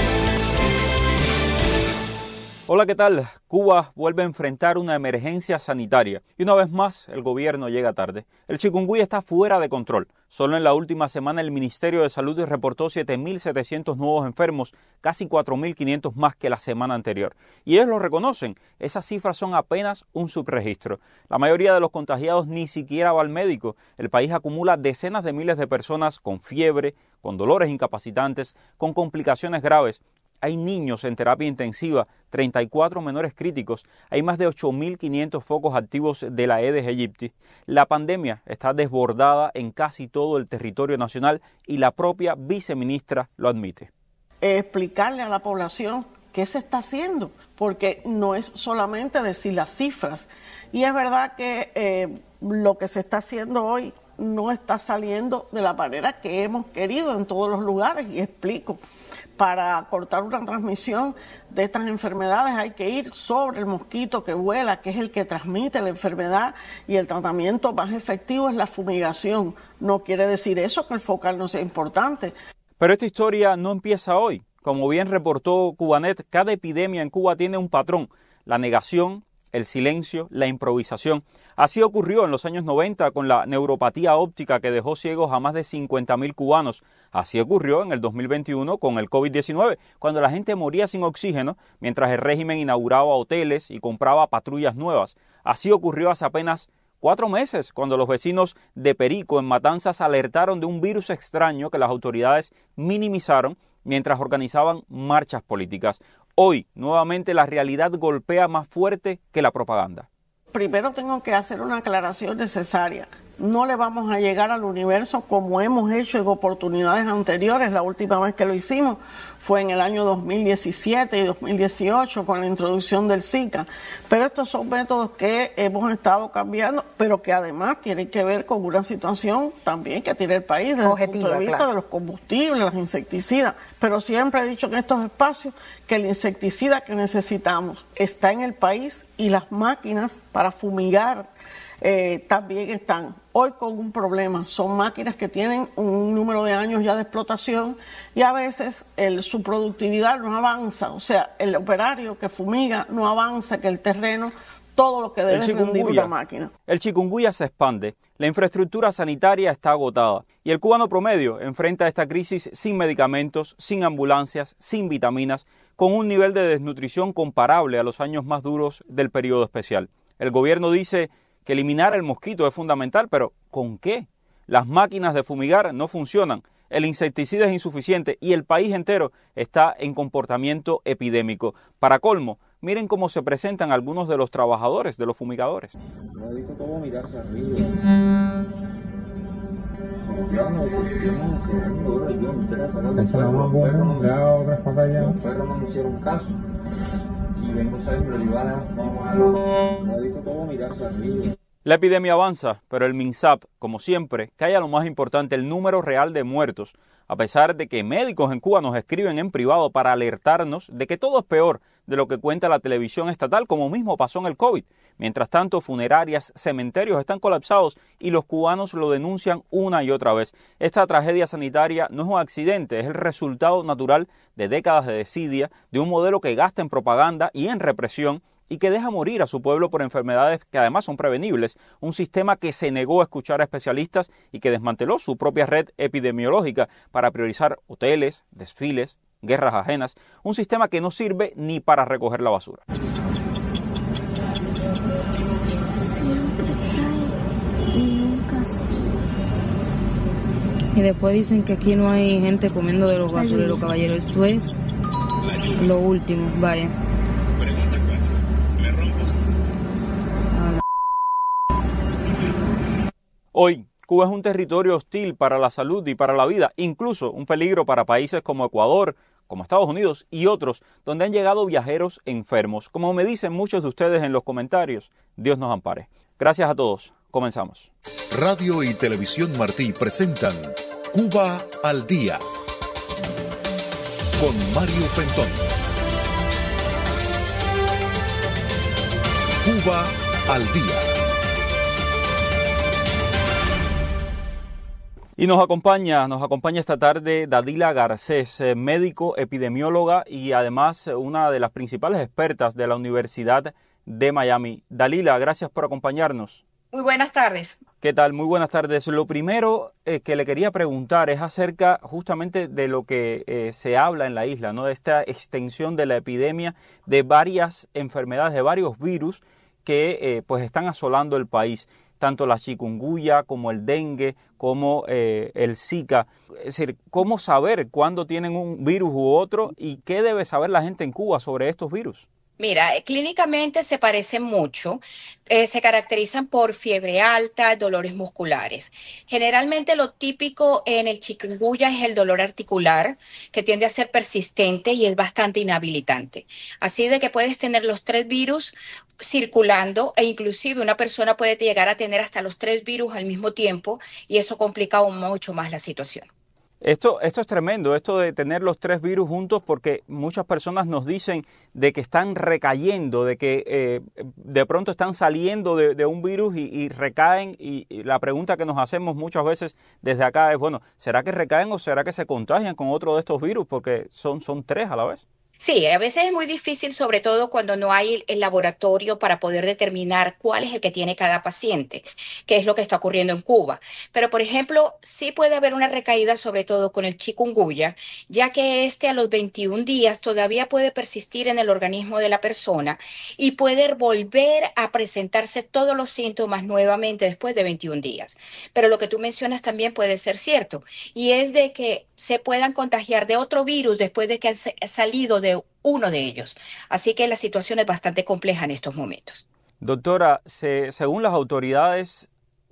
Hola, ¿qué tal? Cuba vuelve a enfrentar una emergencia sanitaria y una vez más el gobierno llega tarde. El chikungunya está fuera de control. Solo en la última semana el Ministerio de Salud reportó 7.700 nuevos enfermos, casi 4.500 más que la semana anterior. Y ellos lo reconocen, esas cifras son apenas un subregistro. La mayoría de los contagiados ni siquiera va al médico. El país acumula decenas de miles de personas con fiebre, con dolores incapacitantes, con complicaciones graves. Hay niños en terapia intensiva, 34 menores críticos, hay más de 8.500 focos activos de la Aedes aegypti. La pandemia está desbordada en casi todo el territorio nacional y la propia viceministra lo admite. Explicarle a la población qué se está haciendo, porque no es solamente decir las cifras. Y es verdad que lo que se está haciendo hoy no está saliendo de la manera que hemos querido en todos los lugares, y explico. Para cortar una transmisión de estas enfermedades hay que ir sobre el mosquito que vuela, que es el que transmite la enfermedad, y el tratamiento más efectivo es la fumigación. No quiere decir eso que el focal no sea importante. Pero esta historia no empieza hoy. Como bien reportó Cubanet, cada epidemia en Cuba tiene un patrón: la negación, el silencio, la improvisación. Así ocurrió en los años 90 con la neuropatía óptica que dejó ciegos a más de 50.000 cubanos. Así ocurrió en el 2021 con el COVID-19, cuando la gente moría sin oxígeno mientras el régimen inauguraba hoteles y compraba patrullas nuevas. Así ocurrió hace apenas 4 meses, cuando los vecinos de Perico, en Matanzas, alertaron de un virus extraño que las autoridades minimizaron mientras organizaban marchas políticas. Hoy, nuevamente, la realidad golpea más fuerte que la propaganda. Primero tengo que hacer una aclaración necesaria. No le vamos a llegar al universo como hemos hecho en oportunidades anteriores. La última vez que lo hicimos fue en el año 2017 y 2018 con la introducción del Zika. Pero estos son métodos que hemos estado cambiando, pero que además tienen que ver con una situación también que tiene el país desde el punto de vista de los combustibles, los insecticidas. Pero siempre he dicho en estos espacios que el insecticida que necesitamos está en el país, y las máquinas para fumigar también están. Hoy con un problema, son máquinas que tienen un número de años ya de explotación, y a veces su productividad no avanza, o sea, el operario que fumiga no avanza, que el terreno, todo lo que debe rendir una máquina. El chikungunya se expande, la infraestructura sanitaria está agotada y el cubano promedio enfrenta esta crisis sin medicamentos, sin ambulancias, sin vitaminas, con un nivel de desnutrición comparable a los años más duros del periodo especial. El gobierno dice que eliminar el mosquito es fundamental, pero ¿con qué? Las máquinas de fumigar no funcionan, el insecticida es insuficiente y el país entero está en comportamiento epidémico. Para colmo, miren cómo se presentan algunos de los trabajadores de los fumigadores. No he visto cómo mirarse arriba. Los perros no me hicieron caso. Y vengo saliendo de Ivana, vamos a no he visto cómo mirarse arriba. La epidemia avanza, pero el MINSAP, como siempre, calla lo más importante, el número real de muertos, a pesar de que médicos en Cuba nos escriben en privado para alertarnos de que todo es peor de lo que cuenta la televisión estatal, como mismo pasó en el COVID. Mientras tanto, funerarias, cementerios están colapsados y los cubanos lo denuncian una y otra vez. Esta tragedia sanitaria no es un accidente, es el resultado natural de décadas de desidia, de un modelo que gasta en propaganda y en represión, y que deja morir a su pueblo por enfermedades que además son prevenibles, un sistema que se negó a escuchar a especialistas y que desmanteló su propia red epidemiológica para priorizar hoteles, desfiles, guerras ajenas, un sistema que no sirve ni para recoger la basura. Y después dicen que aquí no hay gente comiendo de los basureros, caballero. Esto es lo último, vaya. Pregunta 4. ¿Me rompes? Hoy, Cuba es un territorio hostil para la salud y para la vida, incluso un peligro para países como Ecuador, como Estados Unidos y otros, donde han llegado viajeros enfermos. Como me dicen muchos de ustedes en los comentarios, Dios nos ampare. Gracias a todos. Comenzamos. Radio y Televisión Martí presentan Cuba al Día con Mario Pentón. Cuba al Día. Y nos acompaña esta tarde Dalila Garcés, médico, epidemióloga y además una de las principales expertas de la Universidad de Miami. Dalila, gracias por acompañarnos. Muy buenas tardes. ¿Qué tal? Muy buenas tardes. Lo primero que le quería preguntar es acerca justamente de lo que se habla en la isla, ¿no? De esta extensión de la epidemia de varias enfermedades, de varios virus que pues están asolando el país, tanto la chikungunya como el dengue, como el Zika. Es decir, ¿cómo saber cuándo tienen un virus u otro y qué debe saber la gente en Cuba sobre estos virus? Mira, clínicamente se parecen mucho, se caracterizan por fiebre alta, dolores musculares. Generalmente lo típico en el chikungunya es el dolor articular, que tiende a ser persistente y es bastante inhabilitante. Así de que puedes tener los 3 virus circulando e inclusive una persona puede llegar a tener hasta los 3 virus al mismo tiempo y eso complica aún mucho más la situación. Esto es tremendo, esto de tener los 3 virus juntos, porque muchas personas nos dicen de que están recayendo, de que de pronto están saliendo de un virus y recaen, y la pregunta que nos hacemos muchas veces desde acá es, bueno, ¿será que recaen o será que se contagian con otro de estos virus? Porque son 3 a la vez. Sí, a veces es muy difícil, sobre todo cuando no hay el laboratorio para poder determinar cuál es el que tiene cada paciente, que es lo que está ocurriendo en Cuba. Pero, por ejemplo, sí puede haber una recaída, sobre todo con el chikungunya, ya que a los 21 días todavía puede persistir en el organismo de la persona y puede volver a presentarse todos los síntomas nuevamente después de 21 días. Pero lo que tú mencionas también puede ser cierto, y es de que se puedan contagiar de otro virus después de que han salido de uno de ellos. Así que la situación es bastante compleja en estos momentos. Doctora, según las autoridades,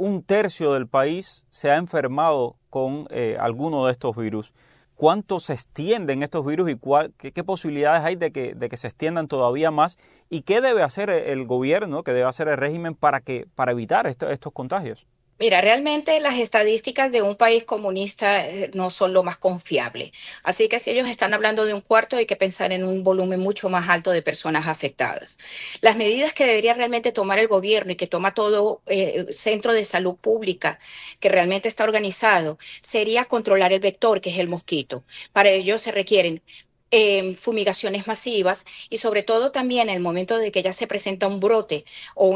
1/3 del país se ha enfermado con alguno de estos virus. ¿Cuánto se extienden estos virus y qué posibilidades hay de que se extiendan todavía más? ¿Y qué debe hacer el gobierno, qué debe hacer el régimen para evitar estos contagios? Mira, realmente las estadísticas de un país comunista no son lo más confiable. Así que si ellos están hablando de 1/4, hay que pensar en un volumen mucho más alto de personas afectadas. Las medidas que debería realmente tomar el gobierno y que toma todo centro de salud pública que realmente está organizado sería controlar el vector, que es el mosquito. Para ello se requieren fumigaciones masivas y sobre todo también en el momento de que ya se presenta un brote o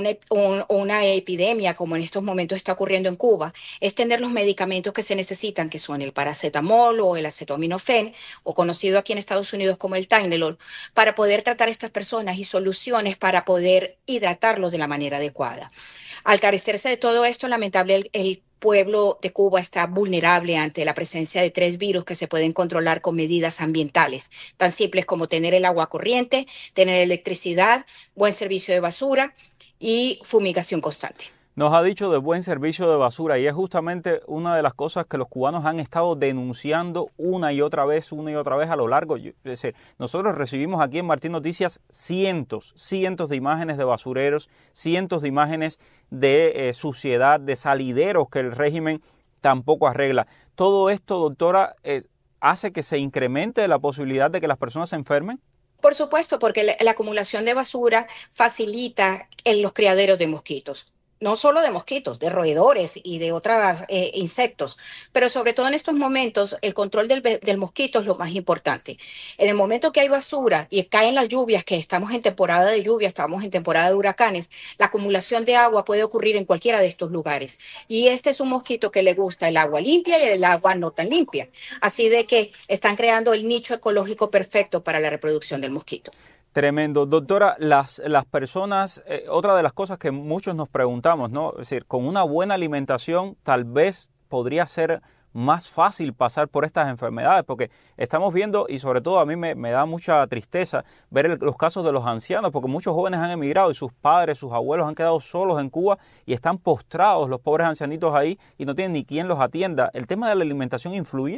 una epidemia como en estos momentos está ocurriendo en Cuba, es tener los medicamentos que se necesitan, que son el paracetamol o el acetaminofén, o conocido aquí en Estados Unidos como el Tylenol, para poder tratar a estas personas y soluciones para poder hidratarlos de la manera adecuada. Al carecerse de todo esto, lamentable, el pueblo de Cuba está vulnerable ante la presencia de 3 virus que se pueden controlar con medidas ambientales, tan simples como tener el agua corriente, tener electricidad, buen servicio de basura y fumigación constante. Nos ha dicho de buen servicio de basura y es justamente una de las cosas que los cubanos han estado denunciando una y otra vez a lo largo. Es decir, nosotros recibimos aquí en Martín Noticias cientos de imágenes de basureros, cientos de imágenes de suciedad, de salideros que el régimen tampoco arregla. Todo esto, doctora, hace que se incremente la posibilidad de que las personas se enfermen. Por supuesto, porque la acumulación de basura facilita los criaderos de mosquitos. No solo de mosquitos, de roedores y de otros insectos, pero sobre todo en estos momentos el control del mosquito es lo más importante. En el momento que hay basura y caen las lluvias, que estamos en temporada de lluvia, estamos en temporada de huracanes, la acumulación de agua puede ocurrir en cualquiera de estos lugares. Y este es un mosquito que le gusta el agua limpia y el agua no tan limpia. Así de que están creando el nicho ecológico perfecto para la reproducción del mosquito. Tremendo. Doctora, las personas, otra de las cosas que muchos nos preguntamos, ¿no? Es decir, con una buena alimentación tal vez podría ser más fácil pasar por estas enfermedades, porque estamos viendo, y sobre todo a mí me da mucha tristeza ver los casos de los ancianos, porque muchos jóvenes han emigrado y sus padres, sus abuelos han quedado solos en Cuba y están postrados los pobres ancianitos ahí y no tienen ni quien los atienda. ¿El tema de la alimentación influye?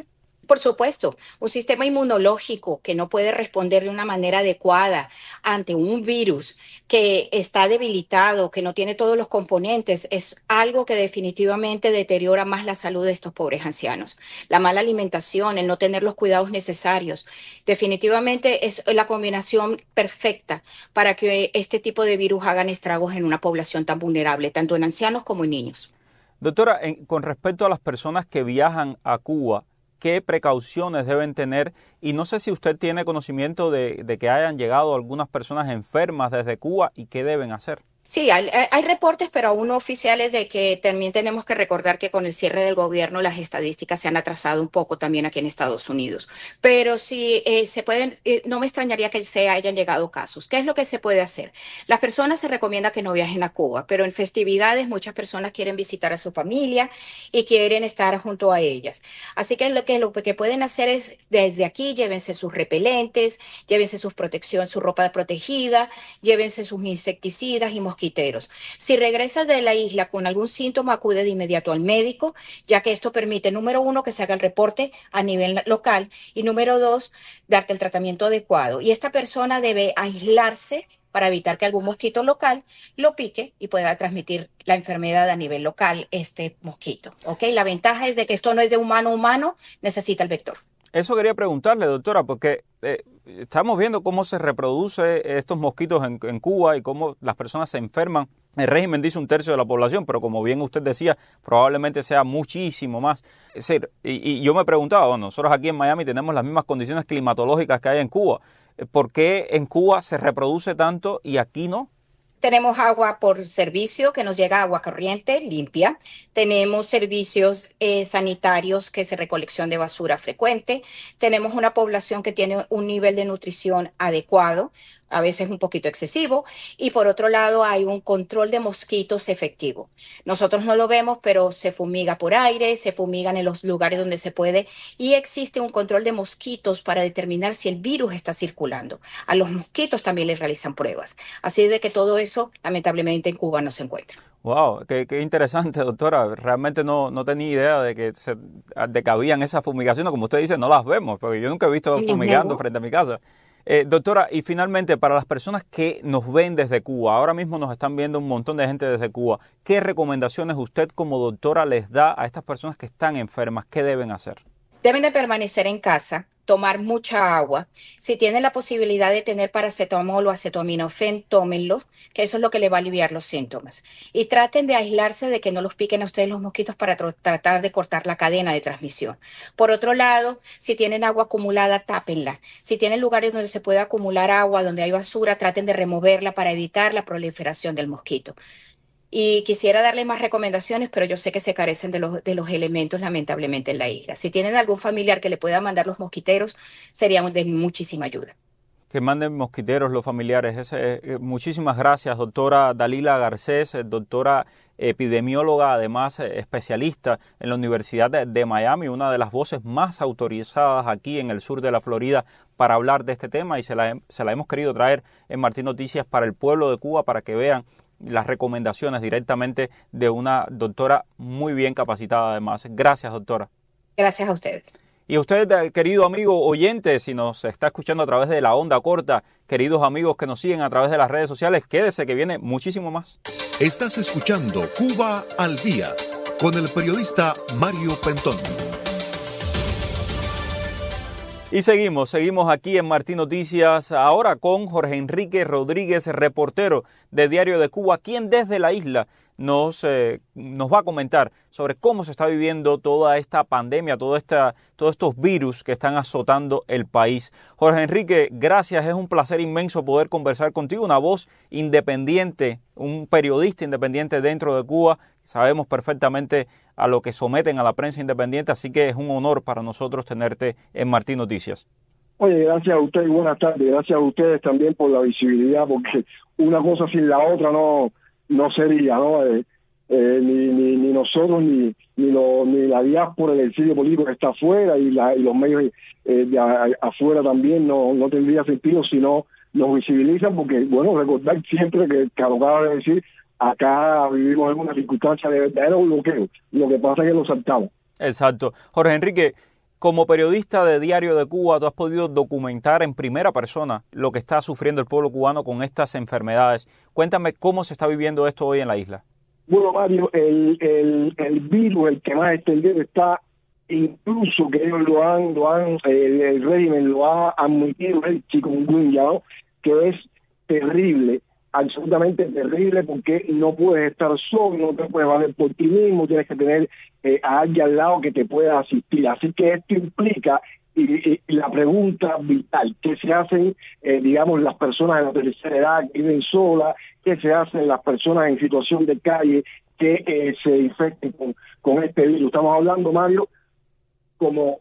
Por supuesto, un sistema inmunológico que no puede responder de una manera adecuada ante un virus que está debilitado, que no tiene todos los componentes, es algo que definitivamente deteriora más la salud de estos pobres ancianos. La mala alimentación, el no tener los cuidados necesarios, definitivamente es la combinación perfecta para que este tipo de virus hagan estragos en una población tan vulnerable, tanto en ancianos como en niños. Doctora, con respecto a las personas que viajan a Cuba, ¿qué precauciones deben tener? Y no sé si usted tiene conocimiento de que hayan llegado algunas personas enfermas desde Cuba y qué deben hacer. Sí, hay reportes, pero aún no oficiales, de que también tenemos que recordar que con el cierre del gobierno las estadísticas se han atrasado un poco también aquí en Estados Unidos. Pero sí se pueden, no me extrañaría que se hayan llegado casos. ¿Qué es lo que se puede hacer? Las personas se recomienda que no viajen a Cuba, pero en festividades muchas personas quieren visitar a su familia y quieren estar junto a ellas. Así que lo que pueden hacer es, desde aquí, llévense sus repelentes, llévense su protección, su ropa protegida, llévense sus insecticidas y mosquiteros. Si regresas de la isla con algún síntoma, acude de inmediato al médico, ya que esto permite, número 1, que se haga el reporte a nivel local y número 2, darte el tratamiento adecuado. Y esta persona debe aislarse para evitar que algún mosquito local lo pique y pueda transmitir la enfermedad a nivel local, este mosquito. ¿Ok? La ventaja es de que esto no es de humano a humano, necesita el vector. Eso quería preguntarle, doctora, porque estamos viendo cómo se reproduce estos mosquitos en Cuba y cómo las personas se enferman. El régimen dice 1/3 de la población, pero como bien usted decía, probablemente sea muchísimo más. Es decir, y yo me preguntaba, bueno, nosotros aquí en Miami tenemos las mismas condiciones climatológicas que hay en Cuba. ¿Por qué en Cuba se reproduce tanto y aquí no? Tenemos agua por servicio, que nos llega agua corriente, limpia. Tenemos servicios sanitarios, que es recolección de basura frecuente. Tenemos una población que tiene un nivel de nutrición adecuado, a veces un poquito excesivo. Y por otro lado, hay un control de mosquitos efectivo. Nosotros no lo vemos, pero se fumiga por aire, se fumigan en los lugares donde se puede. Y existe un control de mosquitos para determinar si el virus está circulando. A los mosquitos también les realizan pruebas. Así de que todo eso, lamentablemente, en Cuba no se encuentra. Wow, qué interesante, doctora. Realmente no tenía idea de que habían esas fumigaciones. Como usted dice, no las vemos, porque yo nunca he visto fumigando frente a mi casa. Doctora, y finalmente, para las personas que nos ven desde Cuba, ahora mismo nos están viendo un montón de gente desde Cuba, ¿qué recomendaciones usted como doctora les da a estas personas que están enfermas? ¿Qué deben hacer? Deben de permanecer en casa, tomar mucha agua. Si tienen la posibilidad de tener paracetamol o acetaminofén, tómenlo, que eso es lo que le va a aliviar los síntomas. Y traten de aislarse de que no los piquen a ustedes los mosquitos para tratar de cortar la cadena de transmisión. Por otro lado, si tienen agua acumulada, tápenla. Si tienen lugares donde se puede acumular agua, donde hay basura, traten de removerla para evitar la proliferación del mosquito. Y quisiera darle más recomendaciones, pero yo sé que se carecen de los elementos, lamentablemente, en la isla. Si tienen algún familiar que le pueda mandar los mosquiteros, sería de muchísima ayuda. Que manden mosquiteros los familiares. Muchísimas gracias, doctora Dalila Garcés, doctora epidemióloga, además especialista en la Universidad de Miami, una de las voces más autorizadas aquí en el sur de la Florida para hablar de este tema, y se la hemos querido traer en Martín Noticias para el pueblo de Cuba, para que vean las recomendaciones directamente de una doctora muy bien capacitada además. Gracias, doctora. Gracias a ustedes. Y usted, querido amigo oyente, si nos está escuchando a través de la onda corta, queridos amigos que nos siguen a través de las redes sociales, quédese que viene muchísimo más. Estás escuchando Cuba al Día con el periodista Mario Pentón. Y seguimos aquí en Martín Noticias, ahora con Jorge Enrique Rodríguez, reportero de Diario de Cuba, quien desde la isla nos va a comentar sobre cómo se está viviendo toda esta pandemia, todos estos virus que están azotando el país. Jorge Enrique, gracias, es un placer inmenso poder conversar contigo, una voz independiente, un periodista independiente dentro de Cuba. Sabemos perfectamente a lo que someten a la prensa independiente, así que es un honor para nosotros tenerte en Martín Noticias. Oye, gracias a ustedes y buenas tardes. Gracias a ustedes también por la visibilidad, porque una cosa sin la otra no sería, ¿no? Ni nosotros, ni la diáspora, el exilio político que está afuera y los medios de afuera también no tendría sentido si no nos visibilizan, porque, bueno, recordar siempre que lo acaba de decir, acá vivimos en una circunstancia de verdadero bloqueo. Lo que pasa es que lo saltamos. Exacto. Jorge Enrique, Como periodista de Diario de Cuba, tú has podido documentar en primera persona lo que está sufriendo el pueblo cubano con estas enfermedades. Cuéntame cómo se está viviendo esto hoy en la isla. Bueno, Mario, el virus, el que más extendido está, incluso que ellos el régimen lo ha admitido, el chikungunya, ¿no? Que es terrible, absolutamente terrible, porque no puedes estar solo, no te puedes valer por ti mismo, tienes que tener a alguien al lado que te pueda asistir. Así que esto implica y la pregunta vital, ¿qué se hacen, digamos, las personas de la tercera edad que viven solas? ¿Qué se hacen las personas en situación de calle que se infecten con este virus? Estamos hablando, Mario, como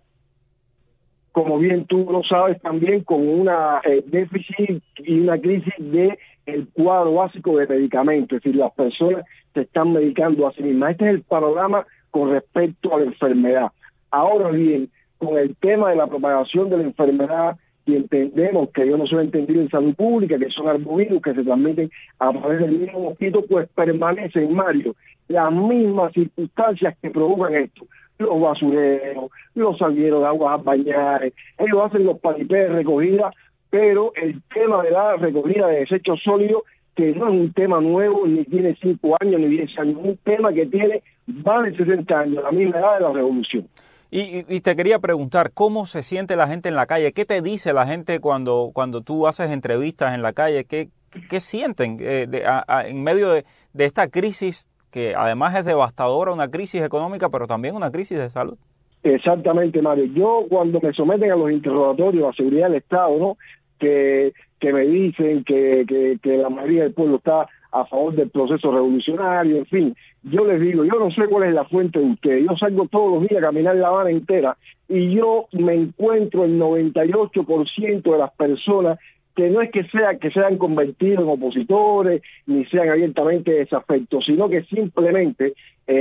bien tú lo sabes también, con una déficit y una crisis de el cuadro básico de medicamentos, es decir, las personas se están medicando a sí mismas. Este es el panorama con respecto a la enfermedad. Ahora bien, con el tema de la propagación de la enfermedad, y entendemos que yo no soy entendido en salud pública, que son arbovirus que se transmiten a través del mismo mosquito, pues permanecen, Mario, las mismas circunstancias que provocan esto. Los basureros, los salgueros de aguas a bañar, ellos hacen los paripés de recogida, pero el tema de la recogida de desechos sólidos, que no es un tema nuevo, ni tiene 5 años, ni 10 años, un tema que tiene más de 60 años, la misma edad de la revolución. Y te quería preguntar, ¿cómo se siente la gente en la calle? ¿Qué te dice la gente cuando tú haces entrevistas en la calle? ¿Qué sienten en medio de esta crisis que además es devastadora, una crisis económica, pero también una crisis de salud? Exactamente, Mario. Yo cuando me someten a los interrogatorios a seguridad del Estado, ¿no? Que me dicen que la mayoría del pueblo está a favor del proceso revolucionario, en fin, yo les digo, yo no sé cuál es la fuente de ustedes, yo salgo todos los días a caminar La Habana entera y yo me encuentro el 98% de las personas que no es que se hayan convertido en opositores ni sean abiertamente desafectos, sino que simplemente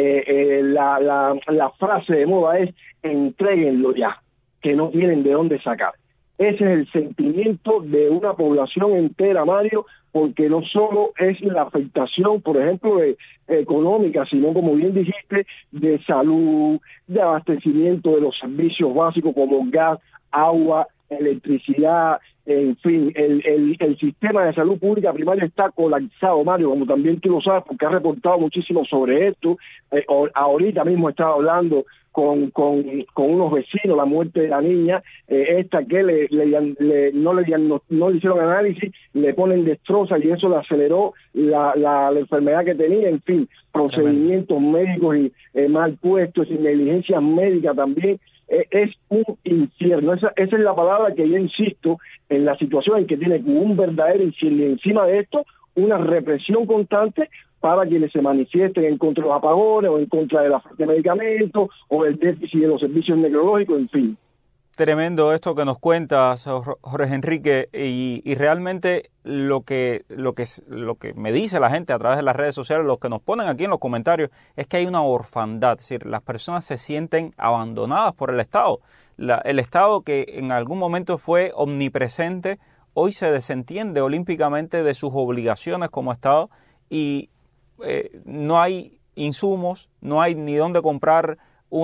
la frase de moda es entréguenlo ya, que no tienen de dónde sacar. Ese es el sentimiento de una población entera, Mario, porque no solo es la afectación, por ejemplo, económica, sino, como bien dijiste, de salud, de abastecimiento de los servicios básicos como gas, agua, electricidad, en fin, el sistema de salud pública primaria está colapsado, Mario, como también tú lo sabes, porque has reportado muchísimo sobre esto. Ahorita mismo estaba hablando con unos vecinos, la muerte de la niña, esta que no le hicieron análisis, le ponen destroza y eso le aceleró la enfermedad que tenía, en fin, procedimientos médicos y mal puestos y negligencia médica también. Es un infierno, esa es la palabra que yo insisto en la situación en que tiene un verdadero infierno, y encima de esto una represión constante para quienes se manifiesten en contra de los apagones o en contra de la falta de medicamentos o del déficit de los servicios neurológicos, en fin. Tremendo esto que nos cuentas, Jorge Enrique, y realmente lo que me dice la gente a través de las redes sociales, los que nos ponen aquí en los comentarios, es que hay una orfandad, es decir, las personas se sienten abandonadas por el Estado. El Estado, que en algún momento fue omnipresente, hoy se desentiende olímpicamente de sus obligaciones como Estado y no hay insumos, no hay ni dónde comprar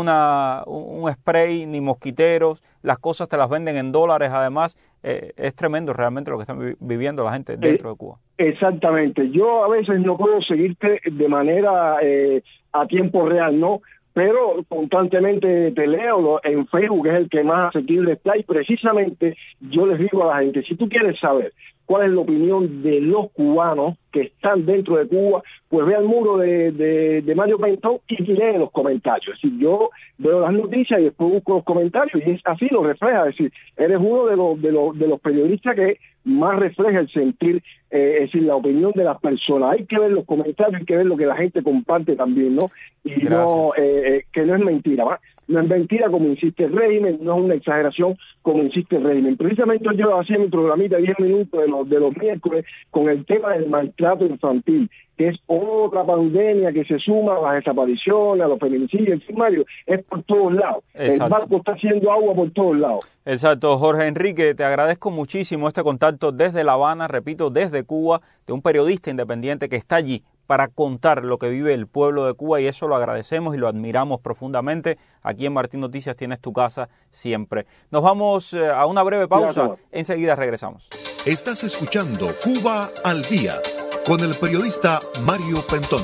un spray, ni mosquiteros, las cosas te las venden en dólares, además, es tremendo realmente lo que están viviendo la gente dentro de Cuba. Exactamente, yo a veces no puedo seguirte de manera a tiempo real, ¿no? Pero constantemente te leo en Facebook, que es el que más asequible está, y precisamente yo les digo a la gente, si tú quieres saber cuál es la opinión de los cubanos que están dentro de Cuba, pues ve al muro de Mario Pentón y lee los comentarios. Es decir, yo veo las noticias y después busco los comentarios y es así, lo refleja. Es decir, eres uno de los periodistas que más refleja el sentir, es decir, la opinión de las personas. Hay que ver los comentarios, hay que ver lo que la gente comparte también, ¿no? Y gracias. No, que no es mentira, ¿va? No es mentira como insiste el régimen, no es una exageración como insiste el régimen. Precisamente yo hacía mi programita 10 minutos de los miércoles con el tema del maltrato infantil, que es otra pandemia que se suma a las desapariciones, a los feminicidios, en fin, Mario, es por todos lados. Exacto. El barco está haciendo agua por todos lados. Exacto, Jorge Enrique, te agradezco muchísimo este contacto desde La Habana, repito, desde Cuba, de un periodista independiente que está allí para contar lo que vive el pueblo de Cuba, y eso lo agradecemos y lo admiramos profundamente. Aquí en Martín Noticias tienes tu casa siempre. Nos vamos a una breve pausa. Enseguida regresamos. Estás escuchando Cuba al Día con el periodista Mario Pentón.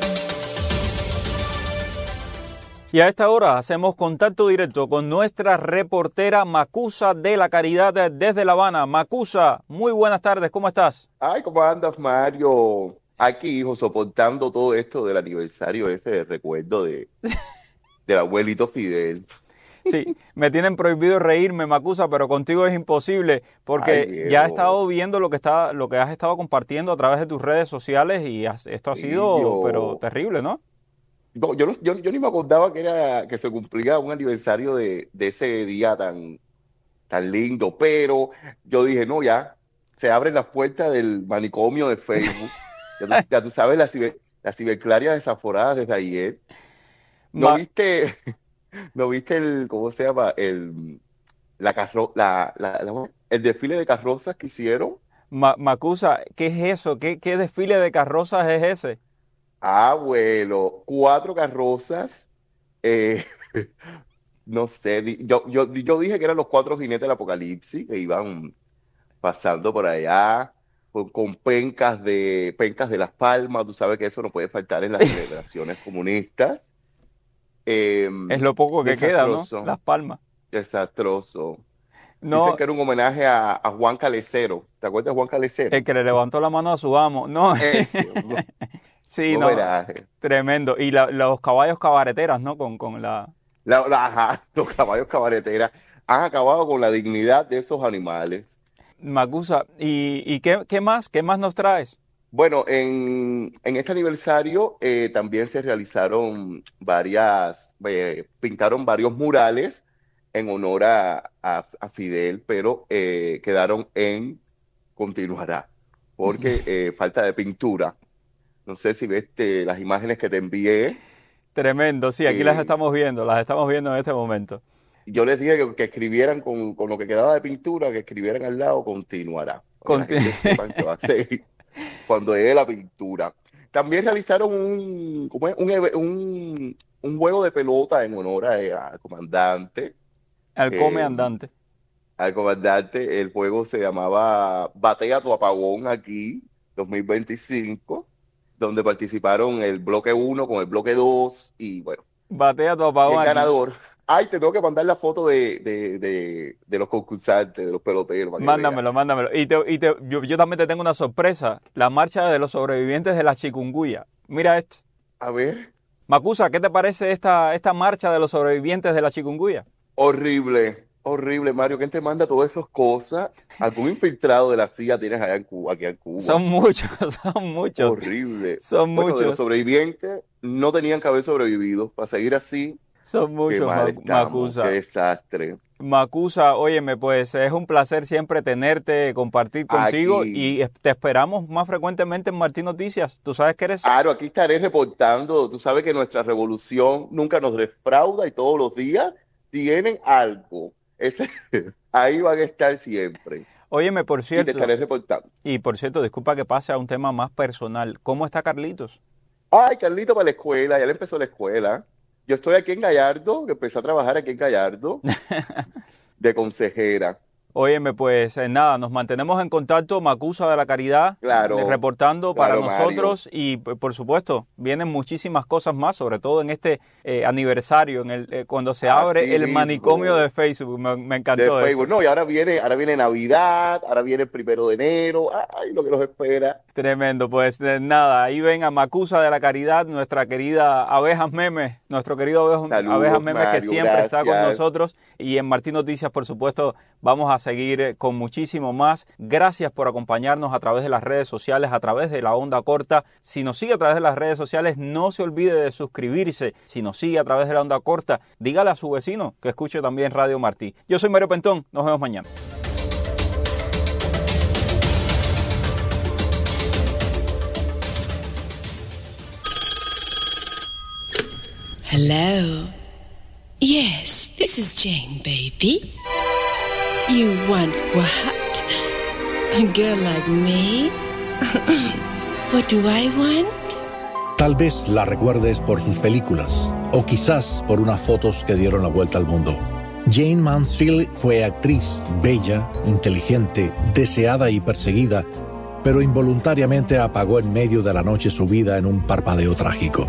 Y a esta hora hacemos contacto directo con nuestra reportera Macusa de la Caridad desde La Habana. Macusa, muy buenas tardes, ¿cómo estás? Ay, ¿cómo andas, Mario? Aquí, hijo, soportando todo esto del aniversario ese de recuerdo del abuelito Fidel. Sí, me tienen prohibido reírme, Macusa, pero contigo es imposible, porque ya he estado viendo lo que has estado compartiendo a través de tus redes sociales y esto ha sido pero terrible, ¿no? No, yo ni me acordaba que se cumplía un aniversario de ese día tan lindo, pero yo dije, no, ya, se abren las puertas del manicomio de Facebook. Ya tú sabes, las ciberclarias desaforadas desde ayer. ¿No viste el, cómo se llama, el desfile de carrozas que hicieron? Macusa, ¿qué es eso? ¿Qué desfile de carrozas es ese? Bueno, 4 carrozas, no sé, yo dije que eran los 4 jinetes del apocalipsis que iban pasando por allá con pencas de Las Palmas. Tú sabes que eso no puede faltar en las celebraciones comunistas. Es lo poco que queda, ¿no? Las Palmas. Desastroso. No, dicen que era un homenaje a Juan Calecero. ¿Te acuerdas de Juan Calecero? El que le levantó la mano a su amo. No. Sí, no, tremendo. Y los caballos cabareteras, ¿no? Con la... los caballos cabareteras han acabado con la dignidad de esos animales. Macusa, ¿y qué más? ¿Qué más nos traes? Bueno, en este aniversario también se realizaron pintaron varios murales en honor a Fidel, pero quedaron en continuará, porque falta de pintura. No sé si ves las imágenes que te envié. Tremendo, sí, aquí las estamos viendo en este momento. Yo les dije que escribieran con lo que quedaba de pintura, que escribieran al lado, continuará. Para que sepan que va a ser cuando llegue la pintura. También realizaron un juego de pelota en honor al comandante. Al comandante. Al comandante. El juego se llamaba Batea tu apagón aquí, 2025. Donde participaron el bloque 1 con el bloque 2 y bueno. Batea tu apagón. El ganador. Ay, te tengo que mandar la foto de los concursantes, de los peloteros. Mándamelo. Y yo también te tengo una sorpresa. La marcha de los sobrevivientes de la chikungunya. Mira esto. A ver. Macusa, ¿qué te parece esta marcha de los sobrevivientes de la chikungunya? Horrible, Mario. ¿Quién te manda todas esas cosas? ¿Algún infiltrado de la CIA tienes allá aquí en Cuba? Son muchos. Horrible. Son muchos. De los sobrevivientes no tenían que haber sobrevivido. Para seguir así. Son muchos, Macusa. Qué desastre. Macusa, óyeme, pues es un placer siempre tenerte, compartir contigo aquí. Y te esperamos más frecuentemente en Martín Noticias. Tú sabes que eres... Claro, aquí estaré reportando. Tú sabes que nuestra revolución nunca nos defrauda y todos los días tienen algo. Ahí van a estar siempre. Óyeme, por cierto... Y te estaré reportando. Y por cierto, disculpa que pase a un tema más personal. ¿Cómo está Carlitos? Ay, Carlito para la escuela, ya le empezó la escuela. Yo estoy aquí en Gallardo, que empecé a trabajar aquí en Gallardo, de consejera. Óyeme, pues nada, nos mantenemos en contacto, Macusa de la Caridad, reportando para nosotros, Mario. Y por supuesto, vienen muchísimas cosas más, sobre todo en este aniversario, cuando se abre el manicomio de Facebook. Me encantó de Facebook. eso. No, y ahora viene Navidad, ahora viene el 1 de enero, ay, lo que nos espera. Tremendo, pues nada, ahí ven a Macusa de la Caridad, nuestra querida Abejas Memes, nuestro querido Abejas Memes, Mario, que siempre está con nosotros, y en Martín Noticias, por supuesto, vamos a seguir con muchísimo más. Gracias por acompañarnos a través de las redes sociales, a través de la onda corta. Si nos sigue a través de las redes sociales, no se olvide de suscribirse. Si nos sigue a través de la onda corta, dígale a su vecino que escuche también Radio Martí. Yo soy Mario Pentón, nos vemos mañana. Hello. Yes, this is Jane, baby. You want what? A girl like me? What do I want? Tal vez la recuerdes por sus películas, o quizás por unas fotos que dieron la vuelta al mundo. Jayne Mansfield fue actriz, bella, inteligente, deseada y perseguida, pero involuntariamente apagó en medio de la noche su vida en un parpadeo trágico.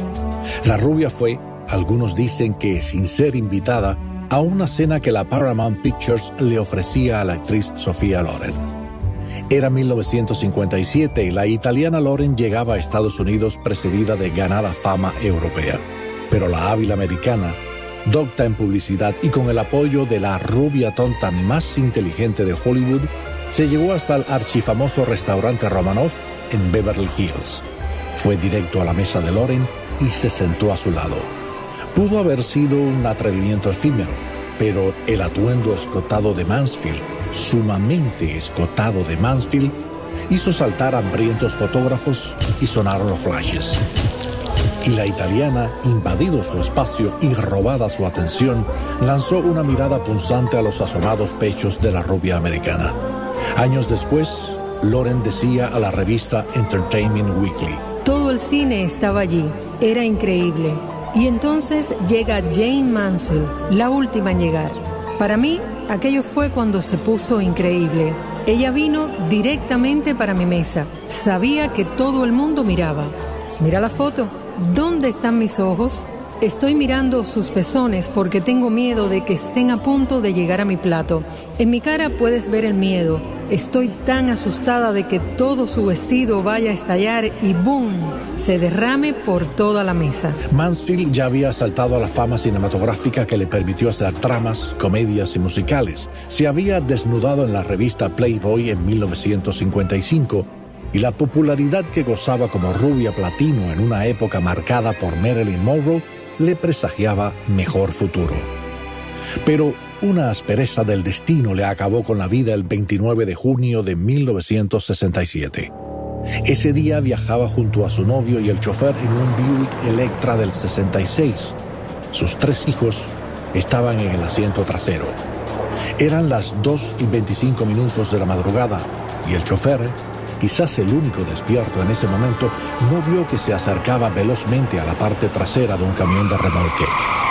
La rubia fue, algunos dicen que sin ser invitada, a una cena que la Paramount Pictures le ofrecía a la actriz Sophia Loren. Era 1957 y la italiana Loren llegaba a Estados Unidos precedida de ganada fama europea. Pero la hábil americana, docta en publicidad y con el apoyo de la rubia tonta más inteligente de Hollywood, se llegó hasta el archifamoso restaurante Romanov en Beverly Hills. Fue directo a la mesa de Loren y se sentó a su lado. Pudo haber sido un atrevimiento efímero, pero el atuendo escotado de Mansfield, sumamente escotado de Mansfield, hizo saltar hambrientos fotógrafos y sonaron los flashes. Y la italiana, invadido su espacio y robada su atención, lanzó una mirada punzante a los asomados pechos de la rubia americana. Años después, Loren decía a la revista Entertainment Weekly: todo el cine estaba allí, era increíble. Y entonces llega Jayne Mansfield, la última en llegar. Para mí, aquello fue cuando se puso increíble. Ella vino directamente para mi mesa. Sabía que todo el mundo miraba. Mira la foto. ¿Dónde están mis ojos? Estoy mirando sus pezones porque tengo miedo de que estén a punto de llegar a mi plato. En mi cara puedes ver el miedo. Estoy tan asustada de que todo su vestido vaya a estallar y ¡boom!, se derrame por toda la mesa. Mansfield ya había saltado a la fama cinematográfica que le permitió hacer dramas, comedias y musicales. Se había desnudado en la revista Playboy en 1955 y la popularidad que gozaba como rubia platino en una época marcada por Marilyn Monroe le presagiaba mejor futuro. Pero una aspereza del destino le acabó con la vida el 29 de junio de 1967. Ese día viajaba junto a su novio y el chofer en un Buick Electra del 66. Sus 3 hijos estaban en el asiento trasero. Eran las 2:25 de la madrugada y el chofer, quizás el único despierto en ese momento, no vio que se acercaba velozmente a la parte trasera de un camión de remolque.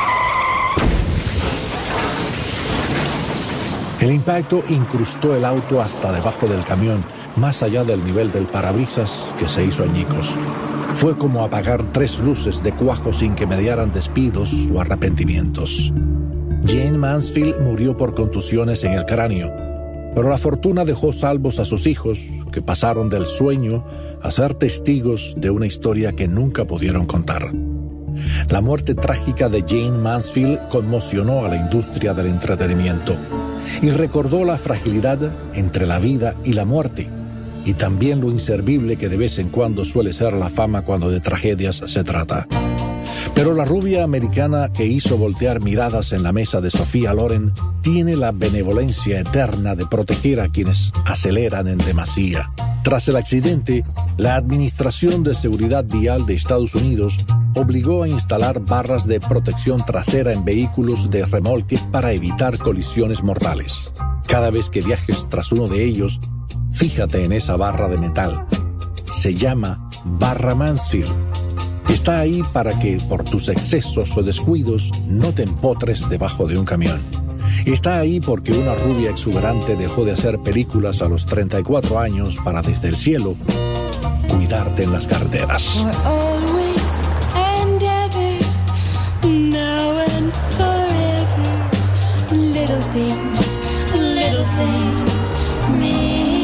El impacto incrustó el auto hasta debajo del camión, más allá del nivel del parabrisas, que se hizo añicos. Fue como apagar 3 luces de cuajo sin que mediaran despidos o arrepentimientos. Jayne Mansfield murió por contusiones en el cráneo, pero la fortuna dejó salvos a sus hijos, que pasaron del sueño a ser testigos de una historia que nunca pudieron contar. La muerte trágica de Jayne Mansfield conmocionó a la industria del entretenimiento y recordó la fragilidad entre la vida y la muerte, y también lo inservible que de vez en cuando suele ser la fama cuando de tragedias se trata. Pero la rubia americana que hizo voltear miradas en la mesa de Sophia Loren tiene la benevolencia eterna de proteger a quienes aceleran en demasía. Tras el accidente, la Administración de Seguridad Vial de Estados Unidos obligó a instalar barras de protección trasera en vehículos de remolque para evitar colisiones mortales. Cada vez que viajes tras uno de ellos, fíjate en esa barra de metal. Se llama Barra Mansfield. Está ahí para que, por tus excesos o descuidos, no te empotres debajo de un camión. Está ahí porque una rubia exuberante dejó de hacer películas a los 34 años para, desde el cielo, cuidarte en las carreteras. Little things mean